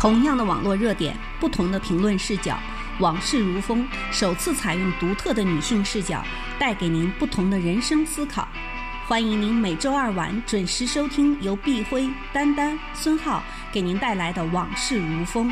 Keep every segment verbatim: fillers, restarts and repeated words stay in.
同样的网络热点，不同的评论视角，往事如风首次采用独特的女性视角，带给您不同的人生思考。欢迎您每周二晚准时收听由碧辉、丹丹、孙浩给您带来的《往事如风》。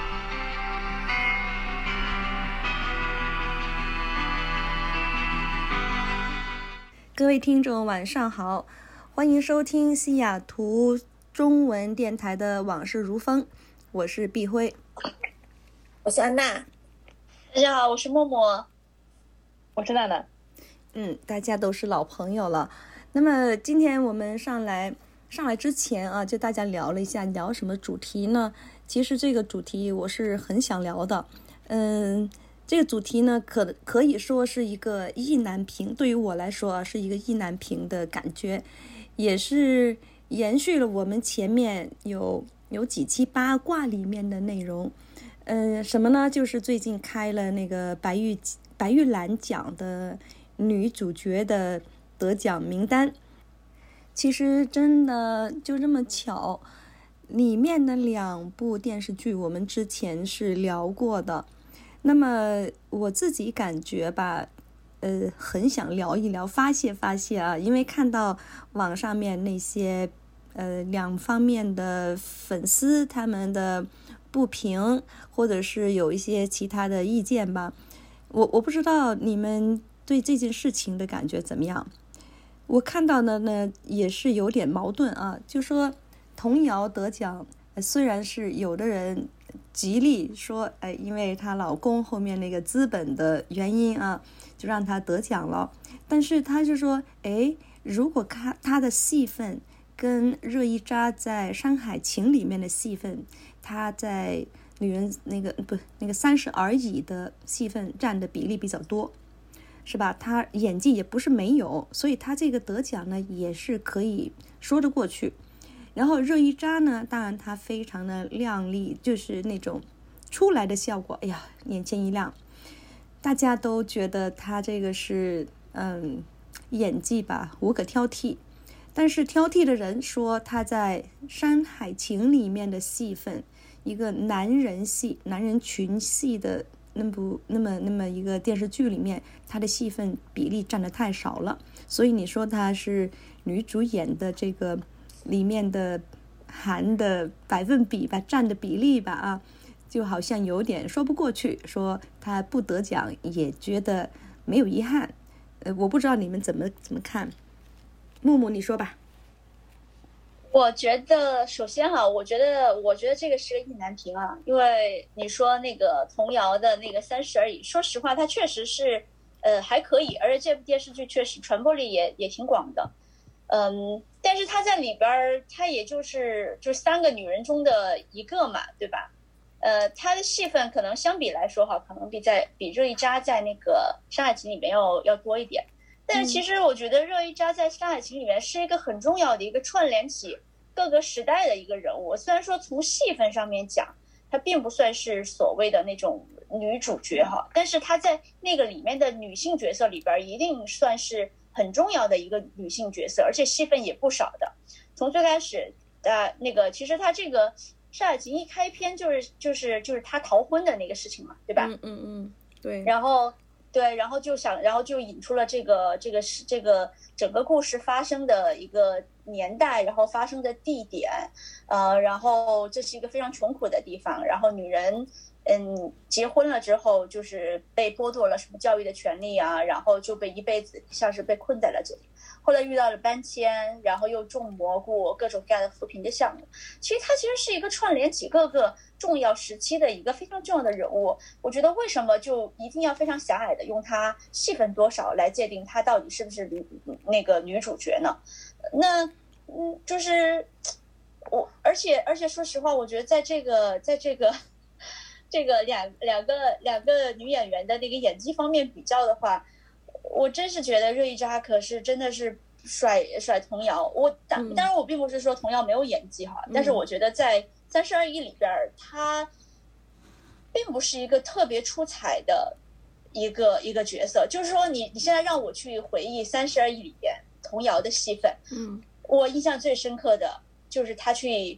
各位听众晚上好，欢迎收听西雅图中文电台的《往事如风》，我是碧辉， 我是安娜。大家好，我是默默， 我是娜娜。 嗯，大家都是老朋友了。那么今天我们上来上来之前啊，就大家聊了一下，聊什么主题呢？其实这个主题我是很想聊的。嗯，这个主题呢，可可以说是一个意难平，对于我来说啊，是一个意难平的感觉，也是延续了我们前面有有几期八卦里面的内容。嗯，什么呢？就是最近开了那个白玉白玉兰奖的女主角的得奖名单。其实真的就这么巧，里面的两部电视剧我们之前是聊过的。那么我自己感觉吧，呃，很想聊一聊，发泄发泄啊，因为看到网上面那些呃两方面的粉丝他们的不平，或者是有一些其他的意见吧，我我不知道你们对这件事情的感觉怎么样。我看到的呢也是有点矛盾啊，就说童谣得奖，虽然是有的人极力说，哎，因为她老公后面那个资本的原因啊，就让她得奖了，但是他就说，哎，如果看她的戏份跟热依扎在《山海情》里面的戏份，她在女人那个不那个三十而已的戏份占的比例比较多，是吧？她演技也不是没有，所以她这个得奖呢也是可以说得过去。然后热依扎呢，当然她非常的靓丽，就是那种出来的效果，哎呀，眼前一亮，大家都觉得她这个是嗯演技吧无可挑剔。但是挑剔的人说她在《山海情》里面的戏份，一个男人戏、男人群戏的那部那么那么一个电视剧里面，她的戏份比例占得太少了，所以你说她是女主演的这个里面的含的百分比吧，占的比例吧啊，就好像有点说不过去，说她不得奖也觉得没有遗憾。呃，我不知道你们怎么怎么看。木木你说吧。 我觉得首先哈，我觉得我觉得这个是个意难平啊，因为你说那个童谣的那个三十而已，说实话它确实是呃还可以，而且这部电视剧确实传播力也也挺广的。嗯，但是她在里边她也就是就三个女人中的一个嘛，对吧？呃，她的戏份可能相比来说哈，可能比在比热依扎在那个《山海情》里面要要多一点。但是其实我觉得热依扎在《山海情》里面是一个很重要的一个串联起各个时代的一个人物。虽然说从戏份上面讲，她并不算是所谓的那种女主角哈，但是她在那个里面的女性角色里边一定算是很重要的一个女性角色，而且戏份也不少的。从最开始呃那个其实她这个《山海情》一开篇就是就是就是她逃婚的那个事情嘛，对吧？ 嗯嗯嗯，对。 然后对，然后就想，然后就引出了这个这个是这个整个故事发生的一个年代，然后发生的地点，呃，然后这是一个非常穷苦的地方，然后女人嗯结婚了之后就是被剥夺了什么教育的权利啊，然后就被一辈子像是被困在了这里。后来遇到了搬迁，然后又种蘑菇，各种各样的扶贫的项目。其实它其实是一个串联几个个重要时期的一个非常重要的人物。我觉得为什么就一定要非常狭隘的用她戏份多少来界定她到底是不是女那个女主角呢？那嗯，就是我，而且而且说实话，我觉得在这个在这个这个两两个两个女演员的那个演技方面比较的话，我真是觉得热依扎可是真的是甩甩童谣。我当当然我并不是说童谣没有演技哈，但是我觉得在三十而已里边她并不是一个特别出彩的一个一个角色。就是说你你现在让我去回忆三十而已里边童谣的戏份， 嗯， 我印象最深刻的就是她去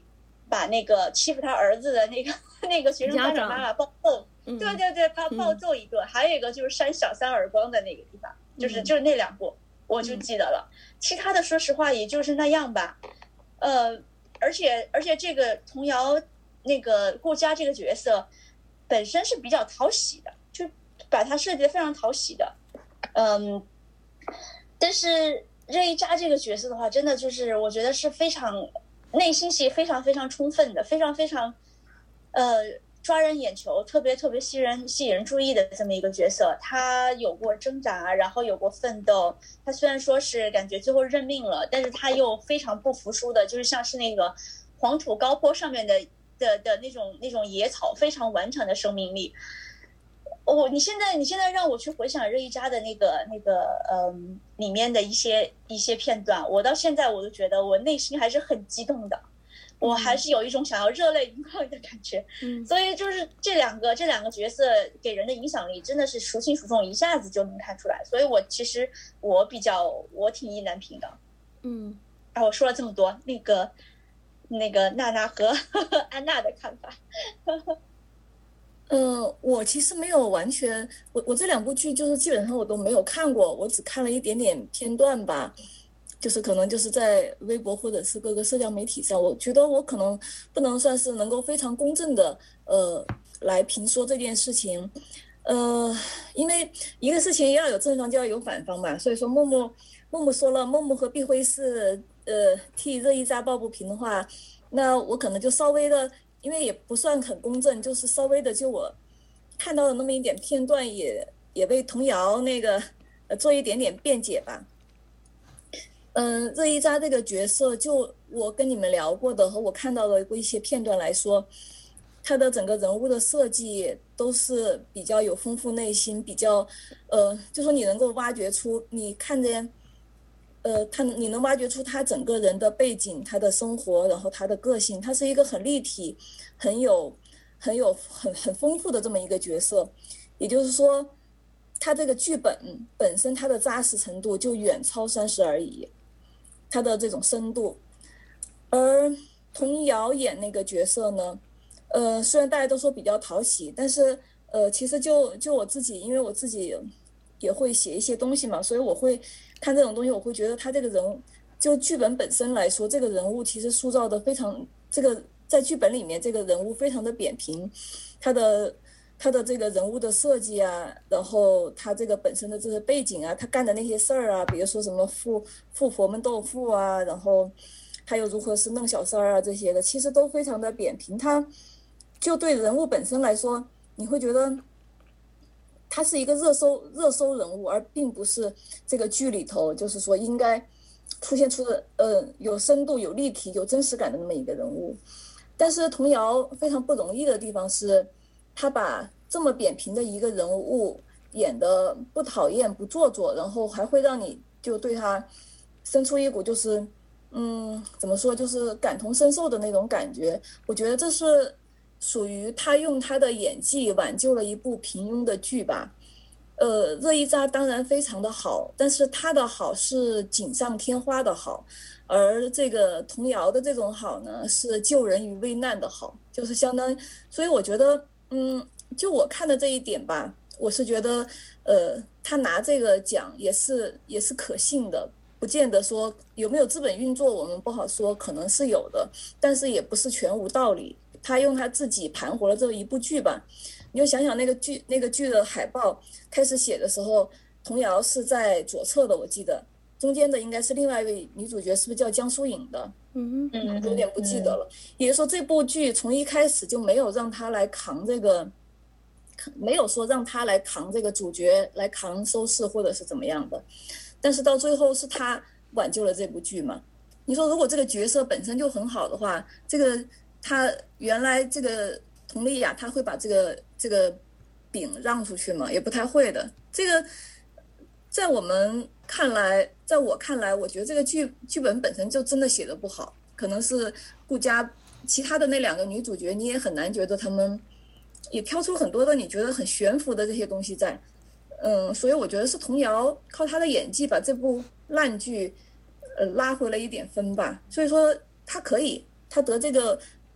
把那个欺负他儿子的那个那个学生家长妈妈暴揍，对对对，暴暴揍一顿，还有一个就是扇小三耳光的那个地方，就是就是那两部我就记得了，其他的说实话也就是那样吧，呃，而且而且这个童谣那个顾佳这个角色本身是比较讨喜的，就把他设计的非常讨喜的，嗯，但是任一渣这个角色的话，真的就是我觉得是非常内心戏非常非常充分的，非常非常呃抓人眼球，特别特别吸人吸引人注意的这么一个角色。他有过挣扎，然后有过奋斗。他虽然说是感觉最后认命了，但是他又非常不服输的，就是像是那个黄土高坡上面的的的那种那种野草，非常顽强的生命力。我、哦、你现在你现在让我去回想任一渣的那个那个嗯里面的一些一些片段，我到现在我都觉得我内心还是很激动的，我还是有一种想要热泪盈眶的感觉。嗯，所以就是这两个这两个角色给人的影响力真的是孰轻孰重，一下子就能看出来。所以我其实我比较我挺意难平的。嗯，啊，我说了这么多，那个那个娜娜和呵呵安娜的看法。呵呵呃，我其实没有完全，我我这两部剧就是基本上我都没有看过，我只看了一点点片段吧，就是可能就是在微博或者是各个社交媒体上，我觉得我可能不能算是能够非常公正的呃来评说这件事情，呃，因为一个事情要有正方就要有反方嘛，所以说木木木木说了，木木和碧辉是呃替任一渣抱不平的话，那我可能就稍微的。因为也不算很公正，就是稍微的就我看到的那么一点片段也也为童谣那个呃做一点点辩解吧。嗯、呃，任一渣这个角色，就我跟你们聊过的和我看到的一些片段来说，他的整个人物的设计都是比较有丰富内心，比较呃，就说你能够挖掘出你看见。呃，他你能挖掘出他整个人的背景，他的生活，然后他的个性，他是一个很立体、很有、很有、很很丰富的这么一个角色。也就是说，他这个剧本本身它的扎实程度就远超三十而已，他的这种深度。而童瑶演那个角色呢，呃，虽然大家都说比较讨喜，但是呃，其实就就我自己，因为我自己也会写一些东西嘛，所以我会。看这种东西，我会觉得他这个人，就剧本本身来说，这个人物其实塑造的非常，这个在剧本里面这个人物非常的扁平，他的他的这个人物的设计啊，然后他这个本身的这个背景啊，他干的那些事儿啊，比如说什么富富婆们斗富啊，然后还有如何是弄小三儿啊这些的，其实都非常的扁平。他就对人物本身来说，你会觉得。他是一个热搜热搜人物，而并不是这个剧里头就是说应该出现出的呃有深度、有立体、有真实感的那么一个人物。但是童瑶非常不容易的地方是，他把这么扁平的一个人物演得不讨厌、不做作，然后还会让你就对他生出一股就是嗯怎么说就是感同身受的那种感觉。我觉得这是。属于他用他的演技挽救了一部平庸的剧吧，呃，任一渣当然非常的好，但是他的好是锦上添花的好，而这个童瑶的这种好呢，是救人于危难的好，就是相当，所以我觉得，嗯，就我看的这一点吧，我是觉得，呃，他拿这个奖也是也是可信的。不见得说有没有资本运作，我们不好说，可能是有的，但是也不是全无道理。他用他自己盘活了这一部剧吧，你就想想那个剧那个剧的海报开始写的时候，童瑶是在左侧的，我记得中间的应该是另外一位女主角，是不是叫江疏影的？嗯嗯，有点不记得了。嗯、也就是说，这部剧从一开始就没有让他来扛这个，没有说让他来扛这个主角来扛收视或者是怎么样的，但是到最后是他挽救了这部剧嘛？你说如果这个角色本身就很好的话，这个。他原来这个佟丽娅，他会把这个这个饼让出去吗？也不太会的。这个在我们看来，在我看来，我觉得这个剧剧本本身就真的写得不好，可能是顾佳其他的那两个女主角，你也很难觉得他们也挑出很多的你觉得很悬浮的这些东西在。嗯，所以我觉得是童瑶靠她的演技把这部烂剧呃拉回了一点分吧。所以说她可以，她得这个。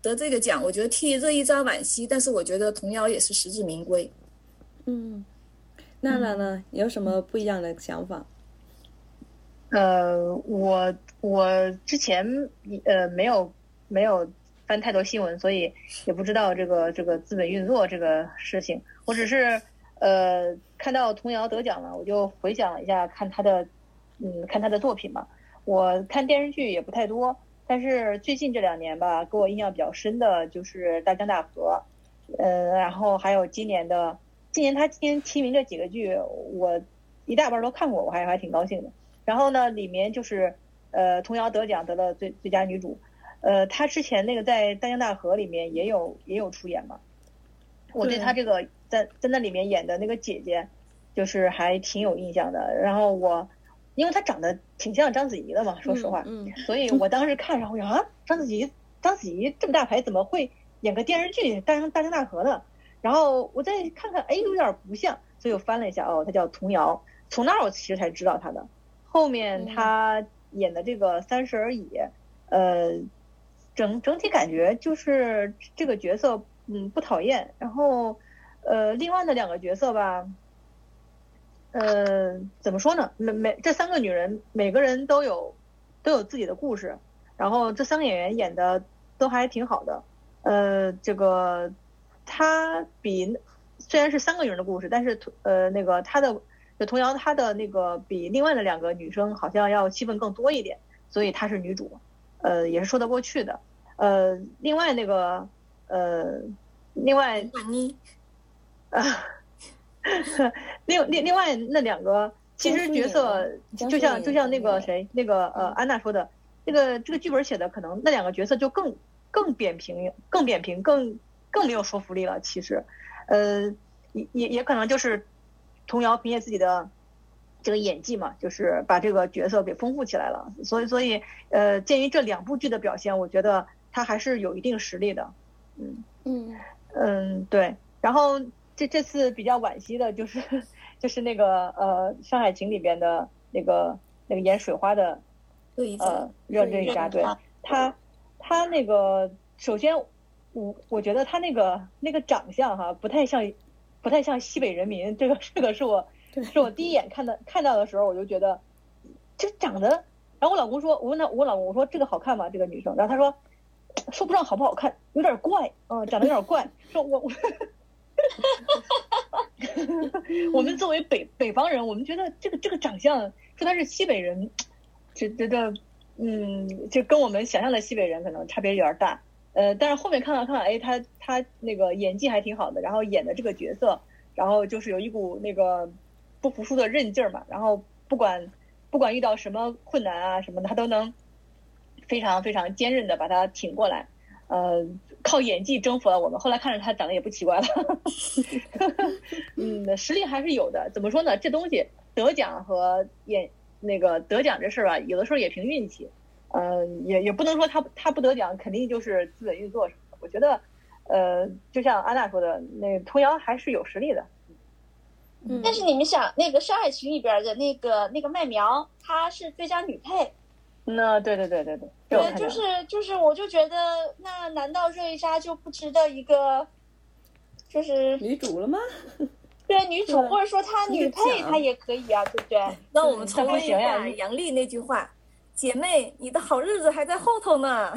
得这个奖，我觉得替热依扎惋惜，但是我觉得童瑶也是实至名归。 嗯，娜娜呢、嗯、有什么不一样的想法？ 呃，我我之前呃没有没有翻太多新闻，所以也不知道这个这个资本运作这个事情。我只是呃看到童瑶得奖了，我就回想了一下，看他的嗯看他的作品嘛。我看电视剧也不太多，但是最近这两年吧，给我印象比较深的就是《大江大河》，呃，然后还有今年的今年他今年提名这几个剧，我一大半都看过，我还还挺高兴的。然后呢，里面就是呃童瑶得奖得了最最佳女主，呃，她之前那个在《大江大河》里面也有也有出演嘛，我对她这个在在那里面演的那个姐姐，就是还挺有印象的。然后我因为她长得挺像章子怡的嘛，说实话， 嗯嗯、 所以我当时看上我想啊，章子怡章子怡这么大牌怎么会演个电视剧《大江大江大河》呢？然后我再看看，哎，有点不像，所以我翻了一下，哦，她叫童瑶，从那儿我其实才知道她的。后面他演的这个《三十而已》，呃，整整体感觉就是这个角色，嗯，不讨厌。然后，呃，另外的两个角色吧，呃，怎么说呢？每每这三个女人，每个人都有都有自己的故事。然后这三个演员演的都还挺好的。呃，这个他比虽然是三个女人的故事，但是呃，那个他的。就童瑶她的那个比另外的两个女生好像要戏份更多一点，所以她是女主，呃，也是说得过去的。呃，另外那个呃，另外你啊，另另另外那两个其实角色就像就像那个谁那个呃安娜说的，那个这个剧本写的可能那两个角色就更更扁平更扁平更更没有说服力了。其实，呃，也也也可能就是。童瑶凭借自己的这个演技嘛，就是把这个角色给丰富起来了。所以，所以，呃，鉴于这两部剧的表现，我觉得他还是有一定实力的。嗯嗯嗯，对。然后这这次比较惋惜的就是，就是那个呃《山海情》里边的那个那个演水花的呃热热依扎，对他他那个首先我我觉得他那个那个长相哈不太像。不太像西北人民，这个这个是我是我第一眼看到看到的时候，我就觉得这长得。然后我老公说，我问他，我老公我说这个好看吗？这个女生，然后他说说不上好不好看，有点怪，嗯、呃，长得有点怪。说我我我们作为北北方人，我们觉得这个这个长相，说他是西北人，就觉得嗯，就跟我们想象的西北人可能差别有点大。呃，但是后面看了看，哎，他他那个演技还挺好的，然后演的这个角色，然后就是有一股那个不服输的韧劲儿嘛，然后不管不管遇到什么困难啊什么的，他都能非常非常坚韧的把它挺过来，呃，靠演技征服了我们。后来看着他长得也不奇怪了，嗯，实力还是有的。怎么说呢？这东西得奖和演那个得奖这事儿吧，有的时候也凭运气。呃，也也不能说他他不得奖，肯定就是资本运作什么的。我觉得，呃，就像安娜说的，那童瑶还是有实力的。 嗯，但是你们想，那个《山海情》里边的那个那个麦苗，她是最佳女配。 那对对对对对， 对，就是就是，我就觉得，那难道热依扎就不值得一个，就是女主了吗？ 对，女主或者说她女配，她也可以啊，对不对？ 那我们重温一下杨笠那句话。姐妹，你的好日子还在后头呢。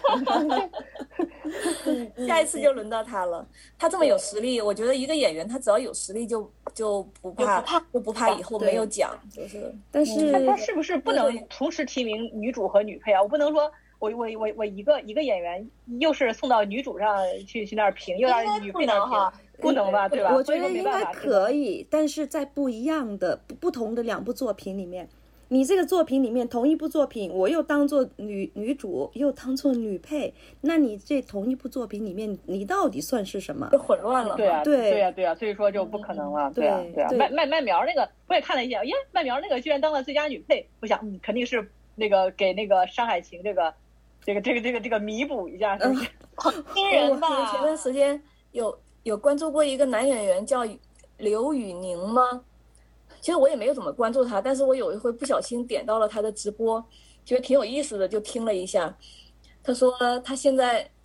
下一次就轮到他了。他这么有实力，我觉得一个演员他只要有实力就就不怕，就不怕以后没有奖，就是。 但是他他是不是不能同时提名女主和女配啊？我不能说我我我我一个一个演员又是送到女主上去去那儿评，又让女配那儿评。不能吧，对吧？ 我觉得应该可以，但是在不一样的不同的两部作品里面。你这个作品里面同一部作品，我又当做女女主，又当做女配，那你这同一部作品里面，你到底算是什么？ 就混乱了。 对啊， 对对啊，对啊，所以说就不可能了。对啊，对啊。麦麦麦苗那个，我也看了一眼，耶，麦苗那个居然当了最佳女配，我想，嗯，肯定是那个给那个《山海情》这个，这个这个这个这个弥补一下，是不是？ 新人吧。 我前段时间有有关注过一个男演员叫刘宇宁吗？其实我也没有怎么关注他，但是我有一回不小心点到了他的直播，觉得挺有意思的，就听了一下。他说他现在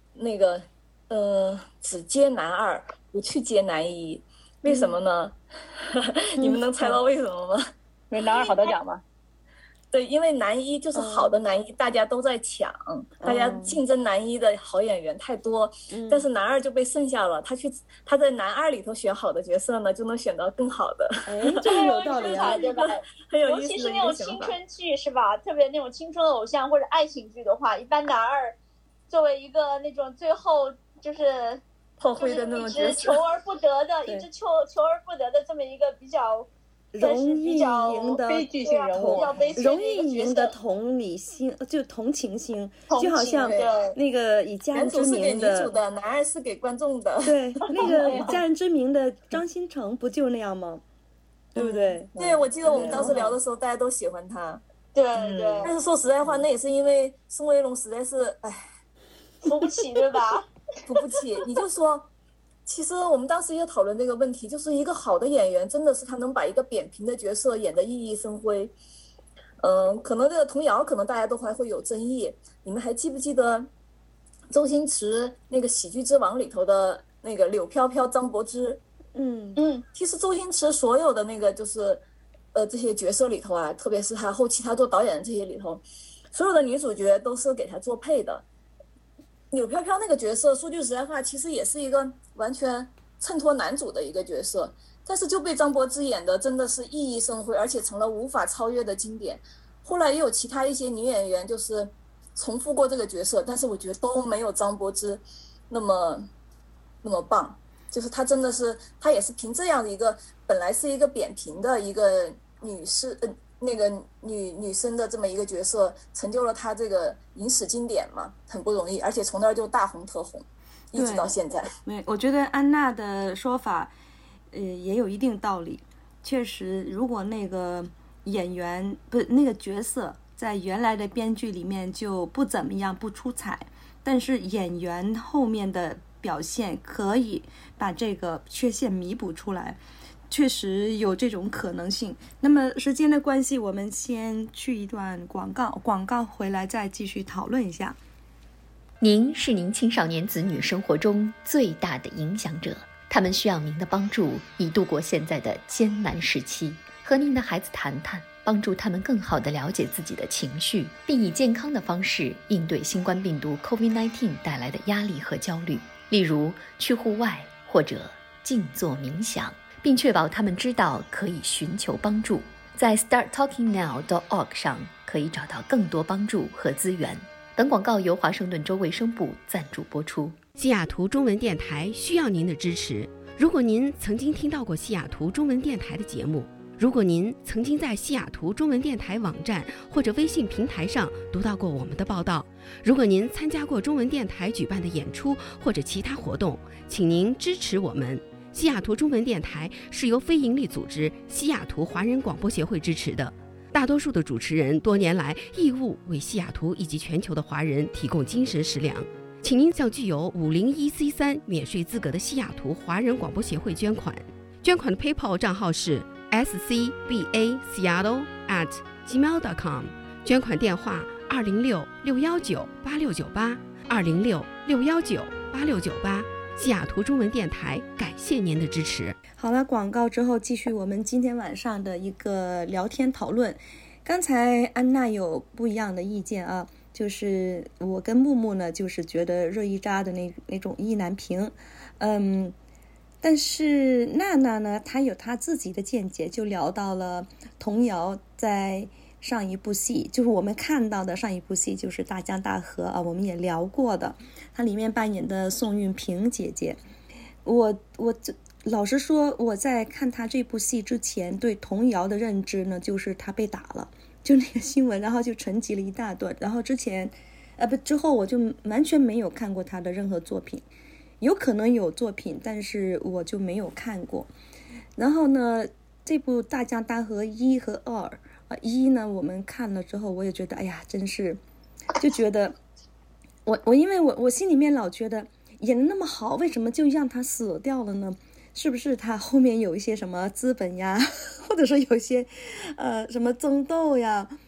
那个呃只接男二，不去接男一，为什么呢？嗯、你们能猜到为什么吗？ 因为男二好得奖嘛。 对，因为男一就是好的男一，嗯、大家都在抢，嗯、大家竞争男一的好演员太多，嗯、但是男二就被剩下了。他去他在男二里头选好的角色呢，就能选到更好的。 哎，这个有道理啊， 对吧？ 很有意思的。 尤其是那种青春剧是吧？特别那种青春偶像或者爱情剧的话，一般男二作为一个那种最后就是炮灰的那种角色， 求而不得的，一直求求而不得的这么一个比较。 容易赢的悲剧性人物， 容易赢的同理心，就同情心，就好像那个以家人之名的， 男主的，男二是给观众的。 对，那个以家人之名的张新成不就那样吗？对不对？ 对，我记得我们当时聊的时候，大家都喜欢他。 对对。 但是说实在话，那也是因为宋威龙实在是，哎， 扶不起，对吧？ 扶不起，你就说。其实我们当时也讨论这个问题，就是一个好的演员，真的是他能把一个扁平的角色演得熠熠生辉。嗯，可能这个童谣，可能大家都还会有争议。你们还记不记得周星驰那个《喜剧之王》里头的那个柳飘飘、张柏芝？ 嗯嗯，其实周星驰所有的那个就是呃这些角色里头啊，特别是他后期他做导演的这些里头，所有的女主角都是给他做配的。柳飘飘那个角色，说句实在话，其实也是一个完全衬托男主的一个角色，但是就被张柏芝演的真的是熠熠生辉，而且成了无法超越的经典。后来也有其他一些女演员就是重复过这个角色，但是我觉得都没有张柏芝那么那么棒。就是她真的是，她也是凭这样的一个本来是一个扁平的一个女士，呃那个女女生的这么一个角色，成就了她这个影史经典嘛，很不容易，而且从那儿就大红特红，一直到现在。 对，我觉得安娜的说法，呃，也有一定道理。确实，如果那个演员不是那个角色在原来的编剧里面就不怎么样，不出彩，但是演员后面的表现可以把这个缺陷弥补出来。确实有这种可能性。那么时间的关系，我们先去一段广告，广告回来再继续讨论一下。 您是您青少年子女生活中最大的影响者，他们需要您的帮助，以度过现在的艰难时期。和您的孩子谈谈，帮助他们更好地了解自己的情绪，并以健康的方式应对新冠病毒 COVID 十九 带来的压力和焦虑，例如去户外或者静坐冥想，并确保他们知道可以寻求帮助。在 start talking now dot org 上可以找到更多帮助和资源。本广告由华盛顿州卫生部赞助播出。 西雅图中文电台需要您的支持。如果您曾经听到过西雅图中文电台的节目，如果您曾经在西雅图中文电台网站或者微信平台上读到过我们的报道，如果您参加过中文电台举办的演出或者其他活动，请您支持我们。西雅图中文电台是由非营利组织西雅图华人广播协会支持的，大多数的主持人多年来义务为西雅图以及全球的华人提供精神食粮。请您向具有五零一 C 三免税资格的西雅图华人广播协会捐款。捐款的 PayPal 账号是 s c b a seattle at gmail dot com， 捐款电话二零六六幺九八六九八二零六六幺九八六九八。西雅图中文电台感谢您的支持。 好了，广告之后继续我们今天晚上的一个聊天讨论。刚才安娜有不一样的意见啊，就是我跟木木呢，就是觉得热依扎的那那种意难平，嗯，但是娜娜呢，她有她自己的见解，就聊到了童谣在上一部戏，就是我们看到的上一部戏就是《大江大河》啊，我们也聊过的，她里面扮演的宋运平姐姐，我我老实说，我在看她这部戏之前，对童谣的认知呢，就是她被打了，就那个新闻，然后就沉寂了一大段，然后之前，呃不之后我就完全没有看过她的任何作品，有可能有作品，但是我就没有看过。然后呢，这部《大江大河》一和二。啊，一呢，我们看了之后，我也觉得，哎呀，真是，就觉得，我我因为我我心里面老觉得演得那么好，为什么就让他死掉了呢？是不是他后面有一些什么资本呀，或者说有一些，呃，什么争斗呀，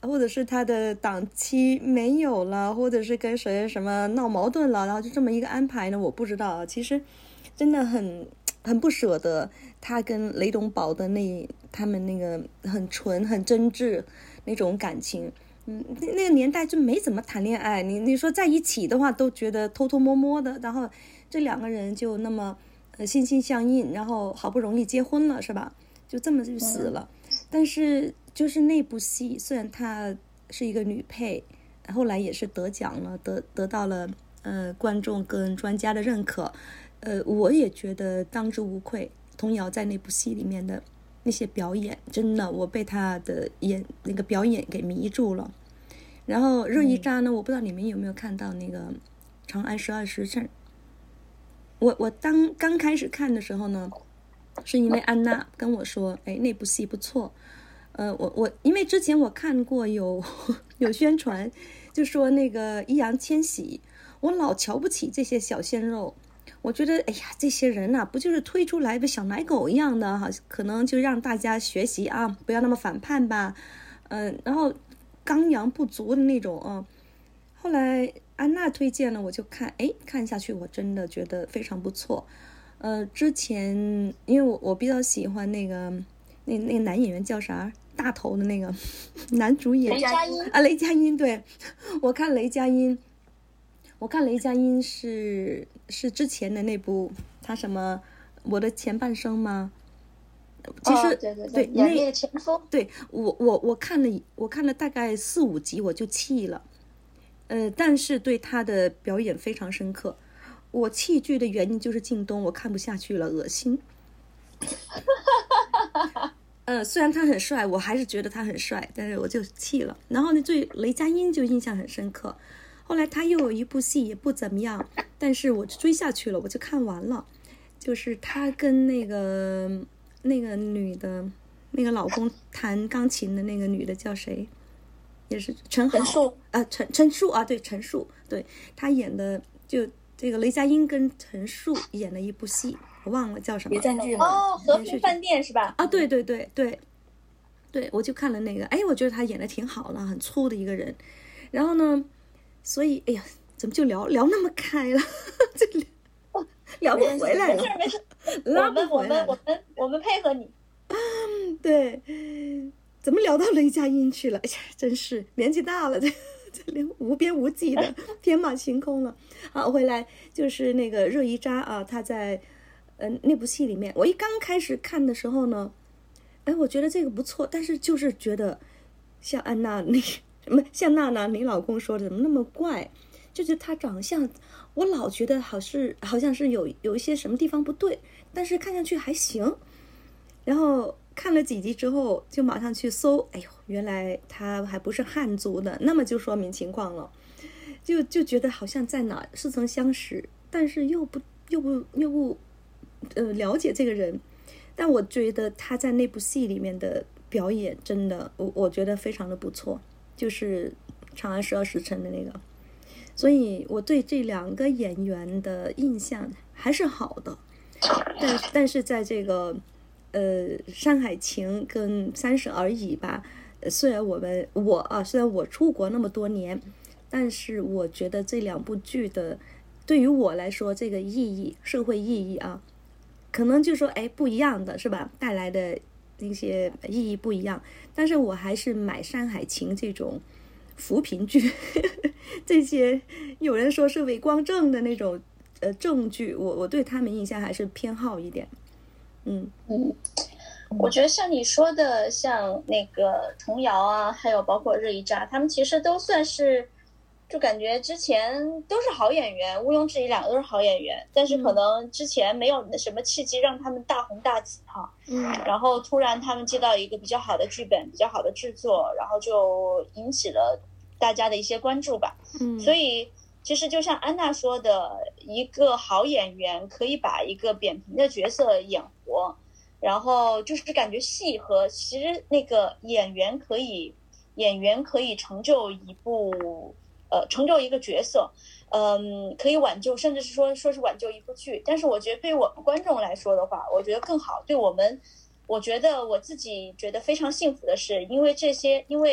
或者是他的档期没有了，或者是跟谁什么闹矛盾了，然后就这么一个安排呢，我不知道。其实真的很很不舍得他跟雷东宝的那他们那个很纯很真挚那种感情。嗯，那个年代就没怎么谈恋爱，你你说在一起的话都觉得偷偷摸摸的，然后这两个人就那么呃心心相印，然后好不容易结婚了，是吧？就这么就死了。但是就是那部戏，虽然她是一个女配，后来也是得奖了，得得到了呃观众跟专家的认可，呃，我也觉得当之无愧。童瑶在那部戏里面的那些表演，真的我被她的演那个表演给迷住了。然后热依扎呢、嗯、我不知道你们有没有看到那个《长安十二时辰》。我我当刚开始看的时候呢，是因为安娜跟我说，哎，那部戏不错。呃，我我因为之前我看过有有宣传，就说那个易烊千玺，我老瞧不起这些小鲜肉。我觉得，哎呀，这些人呐、啊，不就是推出来的小奶狗一样的哈？可能就让大家学习啊，不要那么反叛吧。嗯、呃，然后刚阳不足的那种啊。后来安娜推荐了，我就看，哎，看下去我真的觉得非常不错。呃，之前因为我我比较喜欢那个那那个男演员叫啥？大头的那个男主演雷佳音啊，雷佳音，对，我看雷佳音。我看雷佳音是是之前的那部他什么我的前半生吗？其实、 哦、对对对，演那个前锋。 对，我我我看了我看了大概四五集我就气了，呃，但是对他的表演非常深刻。我弃剧的原因就是靳东，我看不下去了，恶心。呃，虽然他很帅，我还是觉得他很帅，但是我就气了。然后呢，对雷佳音就印象很深刻。后来他又有一部戏也不怎么样，但是我追下去了，我就看完了。就是他跟那个那个女的，那个老公弹钢琴的那个女的叫谁？也是陈好啊，陈陈数啊，对，陈数，对，他演的就这个雷佳音跟陈数演了一部戏，我忘了叫什么。 谍战剧吗？ 哦，和平饭店是吧？ 啊，对对对对对，我就看了那个，哎，我觉得他演的挺好的，很粗的一个人。然后呢？所以，哎呀，怎么就聊聊那么开了？这聊不回来了。 没事没事，我们我们我们我们配合你。 对，怎么聊到雷佳音去了？哎呀，真是年纪大了，这这连无边无际的天马行空了。好，回来就是那个热依扎啊，她在呃那部戏里面，我一刚开始看的时候呢，哎，我觉得这个不错，但是就是觉得像安娜那个。什么像娜娜你老公说的怎么那么怪，就是他长相我老觉得好是好像是有有一些什么地方不对，但是看上去还行。然后看了几集之后就马上去搜，哎呦，原来他还不是汉族的，那么就说明情况了。就就觉得好像在哪似曾相识，但是又不又不又不呃了解这个人。但我觉得他在那部戏里面的表演真的我我觉得非常的不错，就是《长安十二时辰》的那个，所以我对这两个演员的印象还是好的。但但是在这个呃《山海情》跟《三十而已》吧，虽然我们我啊虽然我出国那么多年，但是我觉得这两部剧的对于我来说这个意义社会意义啊，可能就说哎不一样的是吧，带来的那些意义不一样，但是我还是买《山海情》这种扶贫剧这些有人说是伪光正的那种呃正剧，我我对他们印象还是偏好一点。嗯嗯，我觉得像你说的，像那个童瑶啊，还有包括热依扎，他们其实都算是，就感觉之前都是好演员，毋庸置疑，两个都是好演员，但是可能之前没有什么契机让他们大红大紫哈。嗯，然后突然他们接到一个比较好的剧本，比较好的制作，然后就引起了大家的一些关注吧。嗯，所以其实就像安娜说的，一个好演员可以把一个扁平的角色演活，然后就是感觉戏和其实那个演员可以演员可以成就一部呃成就一个角色，嗯，可以挽救，甚至是说说是挽救一部剧。但是我觉得对于我们观众来说的话，我觉得更好。对我们，我觉得我自己觉得非常幸福的是，因为这些，因为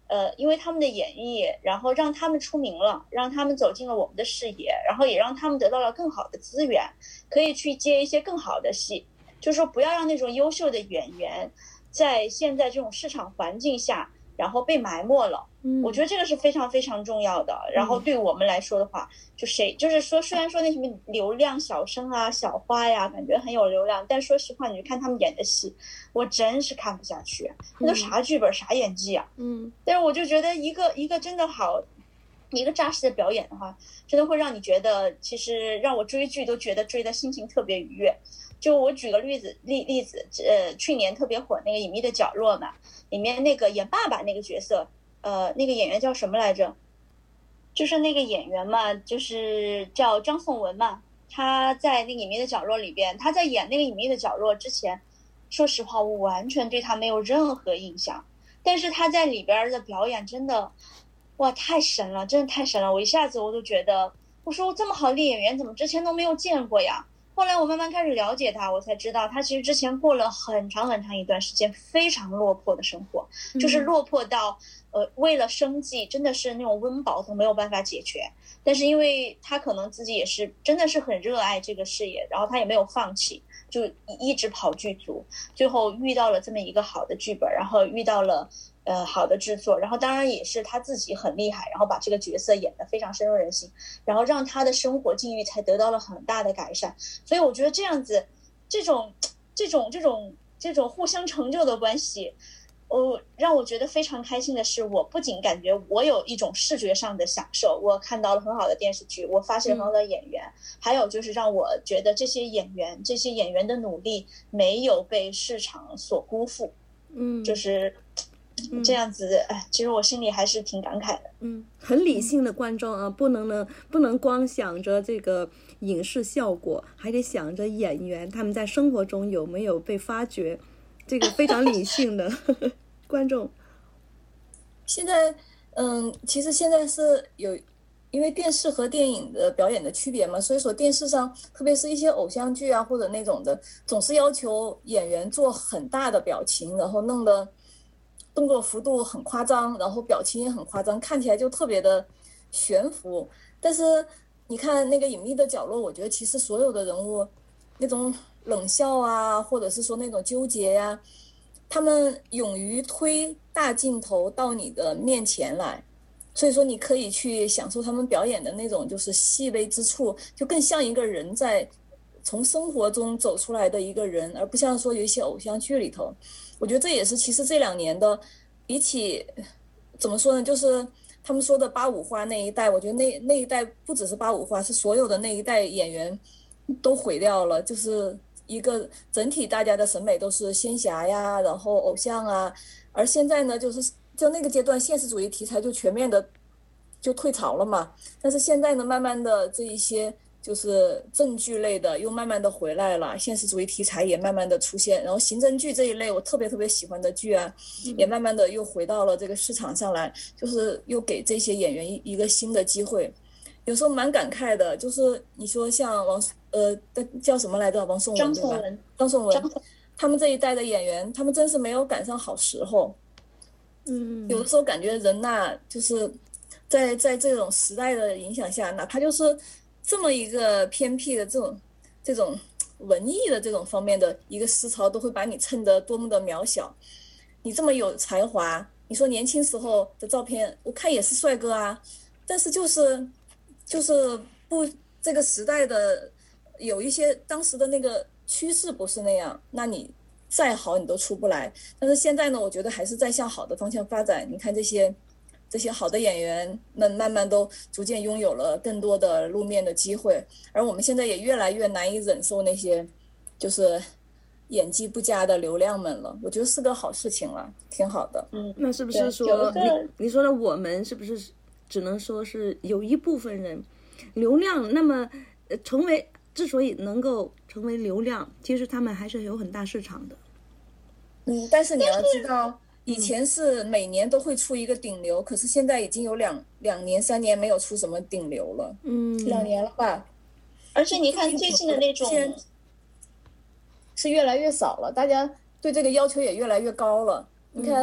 呃，因为他们的演绎，然后让他们出名了，让他们走进了我们的视野，然后也让他们得到了更好的资源，可以去接一些更好的戏。就是说不要让那种优秀的演员在现在这种市场环境下然后被埋没了。嗯，我觉得这个是非常非常重要的。然后对我们来说的话，就谁就是说，虽然说那什么流量小生啊、小花呀，感觉很有流量，但说实话，你看他们演的戏，我真是看不下去。那都啥剧本、啥演技啊？嗯，但是我就觉得一个一个真的好，一个扎实的表演的话，真的会让你觉得，其实让我追剧都觉得追的心情特别愉悦。就我举个例子例例子，呃，去年特别火那个《隐秘的角落》嘛，里面那个演爸爸那个角色。呃，那个演员叫什么来着？就是那个演员嘛，就是叫张颂文嘛。他在那个《隐秘的角落》里边，他在演那个《隐秘的角落》之前，说实话，我完全对他没有任何印象。但是他在里边的表演真的，哇，太神了，真的太神了！我一下子我都觉得，我说这么好的演员，怎么之前都没有见过呀？后来我慢慢开始了解他，我才知道他其实之前过了很长很长一段时间非常落魄的生活，嗯、就是落魄到。呃，为了生计，真的是那种温饱都没有办法解决。但是因为他可能自己也是真的是很热爱这个事业，然后他也没有放弃，就一直跑剧组，最后遇到了这么一个好的剧本，然后遇到了呃好的制作，然后当然也是他自己很厉害，然后把这个角色演得非常深入人心，然后让他的生活境遇才得到了很大的改善。所以我觉得这样子，这种这种这种这种互相成就的关系。我让我觉得非常开心的是，我不仅感觉我有一种视觉上的享受，我看到了很好的电视剧，我发现很好的演员、嗯、还有就是让我觉得这些演员这些演员的努力没有被市场所辜负。嗯，就是这样子。哎，其实我心里还是挺感慨的。 嗯，很理性的观众啊，不能呢不能光想着这个影视效果，还得想着演员他们在生活中有没有被发掘，这个非常理性的观众。 现在嗯，其实现在是有，因为电视和电影的表演的区别嘛，所以说电视上特别是一些偶像剧啊或者那种的，总是要求演员做很大的表情，然后弄得动作幅度很夸张，然后表情也很夸张，看起来就特别的悬浮。但是你看那个隐秘的角落，我觉得其实所有的人物那种冷笑啊，或者是说那种纠结呀、啊，他们勇于推大镜头到你的面前来，所以说你可以去享受他们表演的那种就是细微之处，就更像一个人在从生活中走出来的一个人，而不像说有一些偶像剧里头。我觉得这也是其实这两年的，比起怎么说呢，就是他们说的八五花那一代，我觉得那那一代不只是八五花，是所有的那一代演员都毁掉了，就是一个整体大家的审美都是仙侠呀，然后偶像啊，而现在呢，就是就那个阶段现实主义题材就全面的就退潮了嘛。但是现在呢，慢慢的这一些就是正剧类的又慢慢的回来了，现实主义题材也慢慢的出现，然后刑侦剧这一类我特别特别喜欢的剧啊，也慢慢的又回到了这个市场上来，就是又给这些演员一一个新的机会。有时候蛮感慨的，就是你说像王呃叫什么来着，王颂文对吧？张颂文，他们这一代的演员，他们真是没有赶上好时候。嗯，有的时候感觉人呐，就是在在这种时代的影响下，哪怕就是这么一个偏僻的这种这种文艺的这种方面的一个思潮，都会把你衬得多么的渺小。你这么有才华，你说年轻时候的照片，我看也是帅哥啊，但是就是就是不这个时代的有一些当时的那个趋势不是那样，那你再好你都出不来。但是现在呢，我觉得还是在向好的方向发展。你看这些这些好的演员们慢慢都逐渐拥有了更多的露面的机会，而我们现在也越来越难以忍受那些就是演技不佳的流量们了。我觉得是个好事情了，挺好的。 嗯，那是不是说你你说的我们是不是只能说是有一部分人流量，那么成为之所以能够成为流量，其实他们还是有很大市场的。 嗯，但是你要知道，以前是每年都会出一个顶流，嗯、可是现在已经有两两年、三年没有出什么顶流了。嗯，两年了吧？ 而且你看最近的那种， 是越来越少了，大家对这个要求也越来越高了。嗯、你看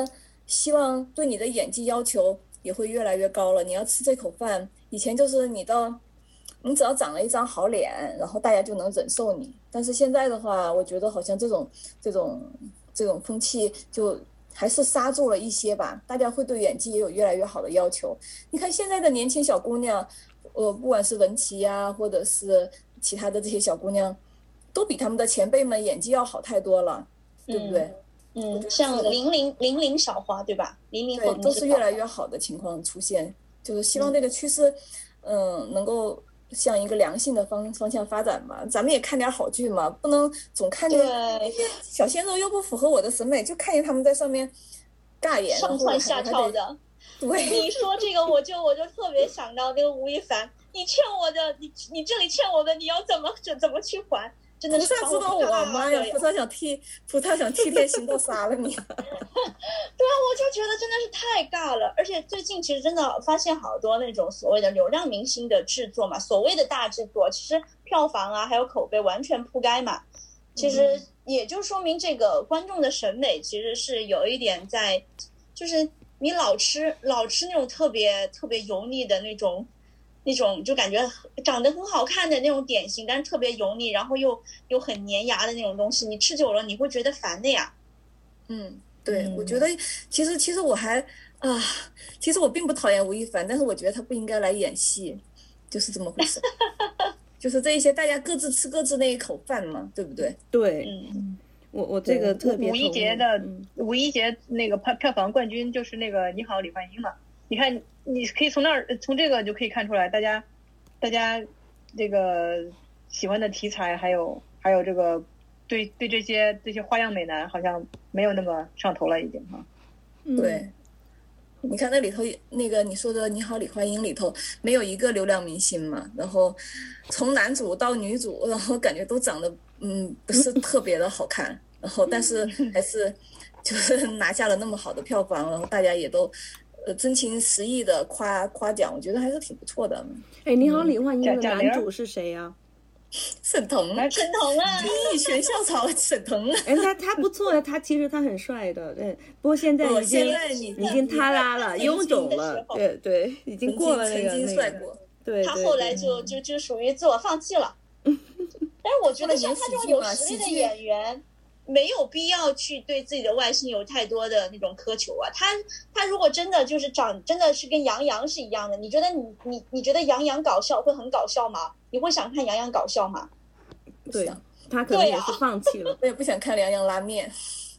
希望对你的演技要求也会越来越高了。你要吃这口饭，以前就是你到你只要长了一张好脸，然后大家就能忍受你。但是现在的话，我觉得好像这种这种这种风气就还是刹住了一些吧。大家会对演技也有越来越好的要求。你看现在的年轻小姑娘，呃，不管是文琪啊，或者是其他的这些小姑娘，都比他们的前辈们演技要好太多了，对不对？ 嗯，像零零零零小花对吧？零零后都是越来越好的情况出现，就是希望这个趋势，嗯、呃，能够向一个良性的方方向发展吧。咱们也看点好剧嘛，不能总看见那些小鲜肉又不符合我的审美，就看见他们在上面尬演， 上蹿下跳的。 对， 你说这个，我就我就特别想到那个吴亦凡，你欠我的，你你这里欠我的，你要怎么怎怎么去还？真的是菩萨知道我妈呀！菩萨想替菩萨想替天行道杀了你。对啊， 我就觉得真的是太尬了。而且最近其实真的发现好多那种所谓的流量明星的制作嘛，所谓的大制作，其实票房啊还有口碑完全铺盖嘛。其实也就说明这个观众的审美其实是有一点在，就是你老吃老吃那种特别特别油腻的那种。那种就感觉长得很好看的那种点心，但是特别油腻，然后又又很粘牙的那种东西，你吃久了你会觉得烦的呀。 嗯，对，嗯、我觉得其实其实我还啊，其实我并不讨厌吴亦凡，但是我觉得他不应该来演戏，就是这么回事。就是这一些大家各自吃各自那一口饭嘛，对不对？ 对， 嗯， 我我这个特别五一节的、嗯、五一节那个票票房冠军就是那个你好李焕英嘛，你看。你可以从那儿从这个就可以看出来，大家大家这个喜欢的题材，还有还有这个对对这些这些花样美男好像没有那么上头了，已经哈。 对，嗯、你看那里头那个你说的你好李焕英里头没有一个流量明星嘛，然后从男主到女主，然后感觉都长得嗯不是特别的好看，然后但是还是就是拿下了那么好的票房，然后大家也都。呃，真情实意的夸夸奖，我觉得还是挺不错的。 哎，你好，李焕英的男主是谁呀、啊？ 沈腾， 沈腾啊， 第一全校草沈腾。 哎，他他不错呀，他其实他很帅的，对。不过现在已经、 哦、 已经塌拉了，臃肿了，对对，已经过了那个曾经帅过。 对， 他后来就就就属于自我放弃了。但是我觉得像他这种有实力的演员。没有必要去对自己的外形有太多的那种苛求啊。他他如果真的就是长真的是跟杨洋是一样的，你觉得你你你觉得杨洋搞笑会很搞笑吗？你会想看杨洋搞笑吗？ 对，他可能也是放弃了。 我也不想看杨洋拉面。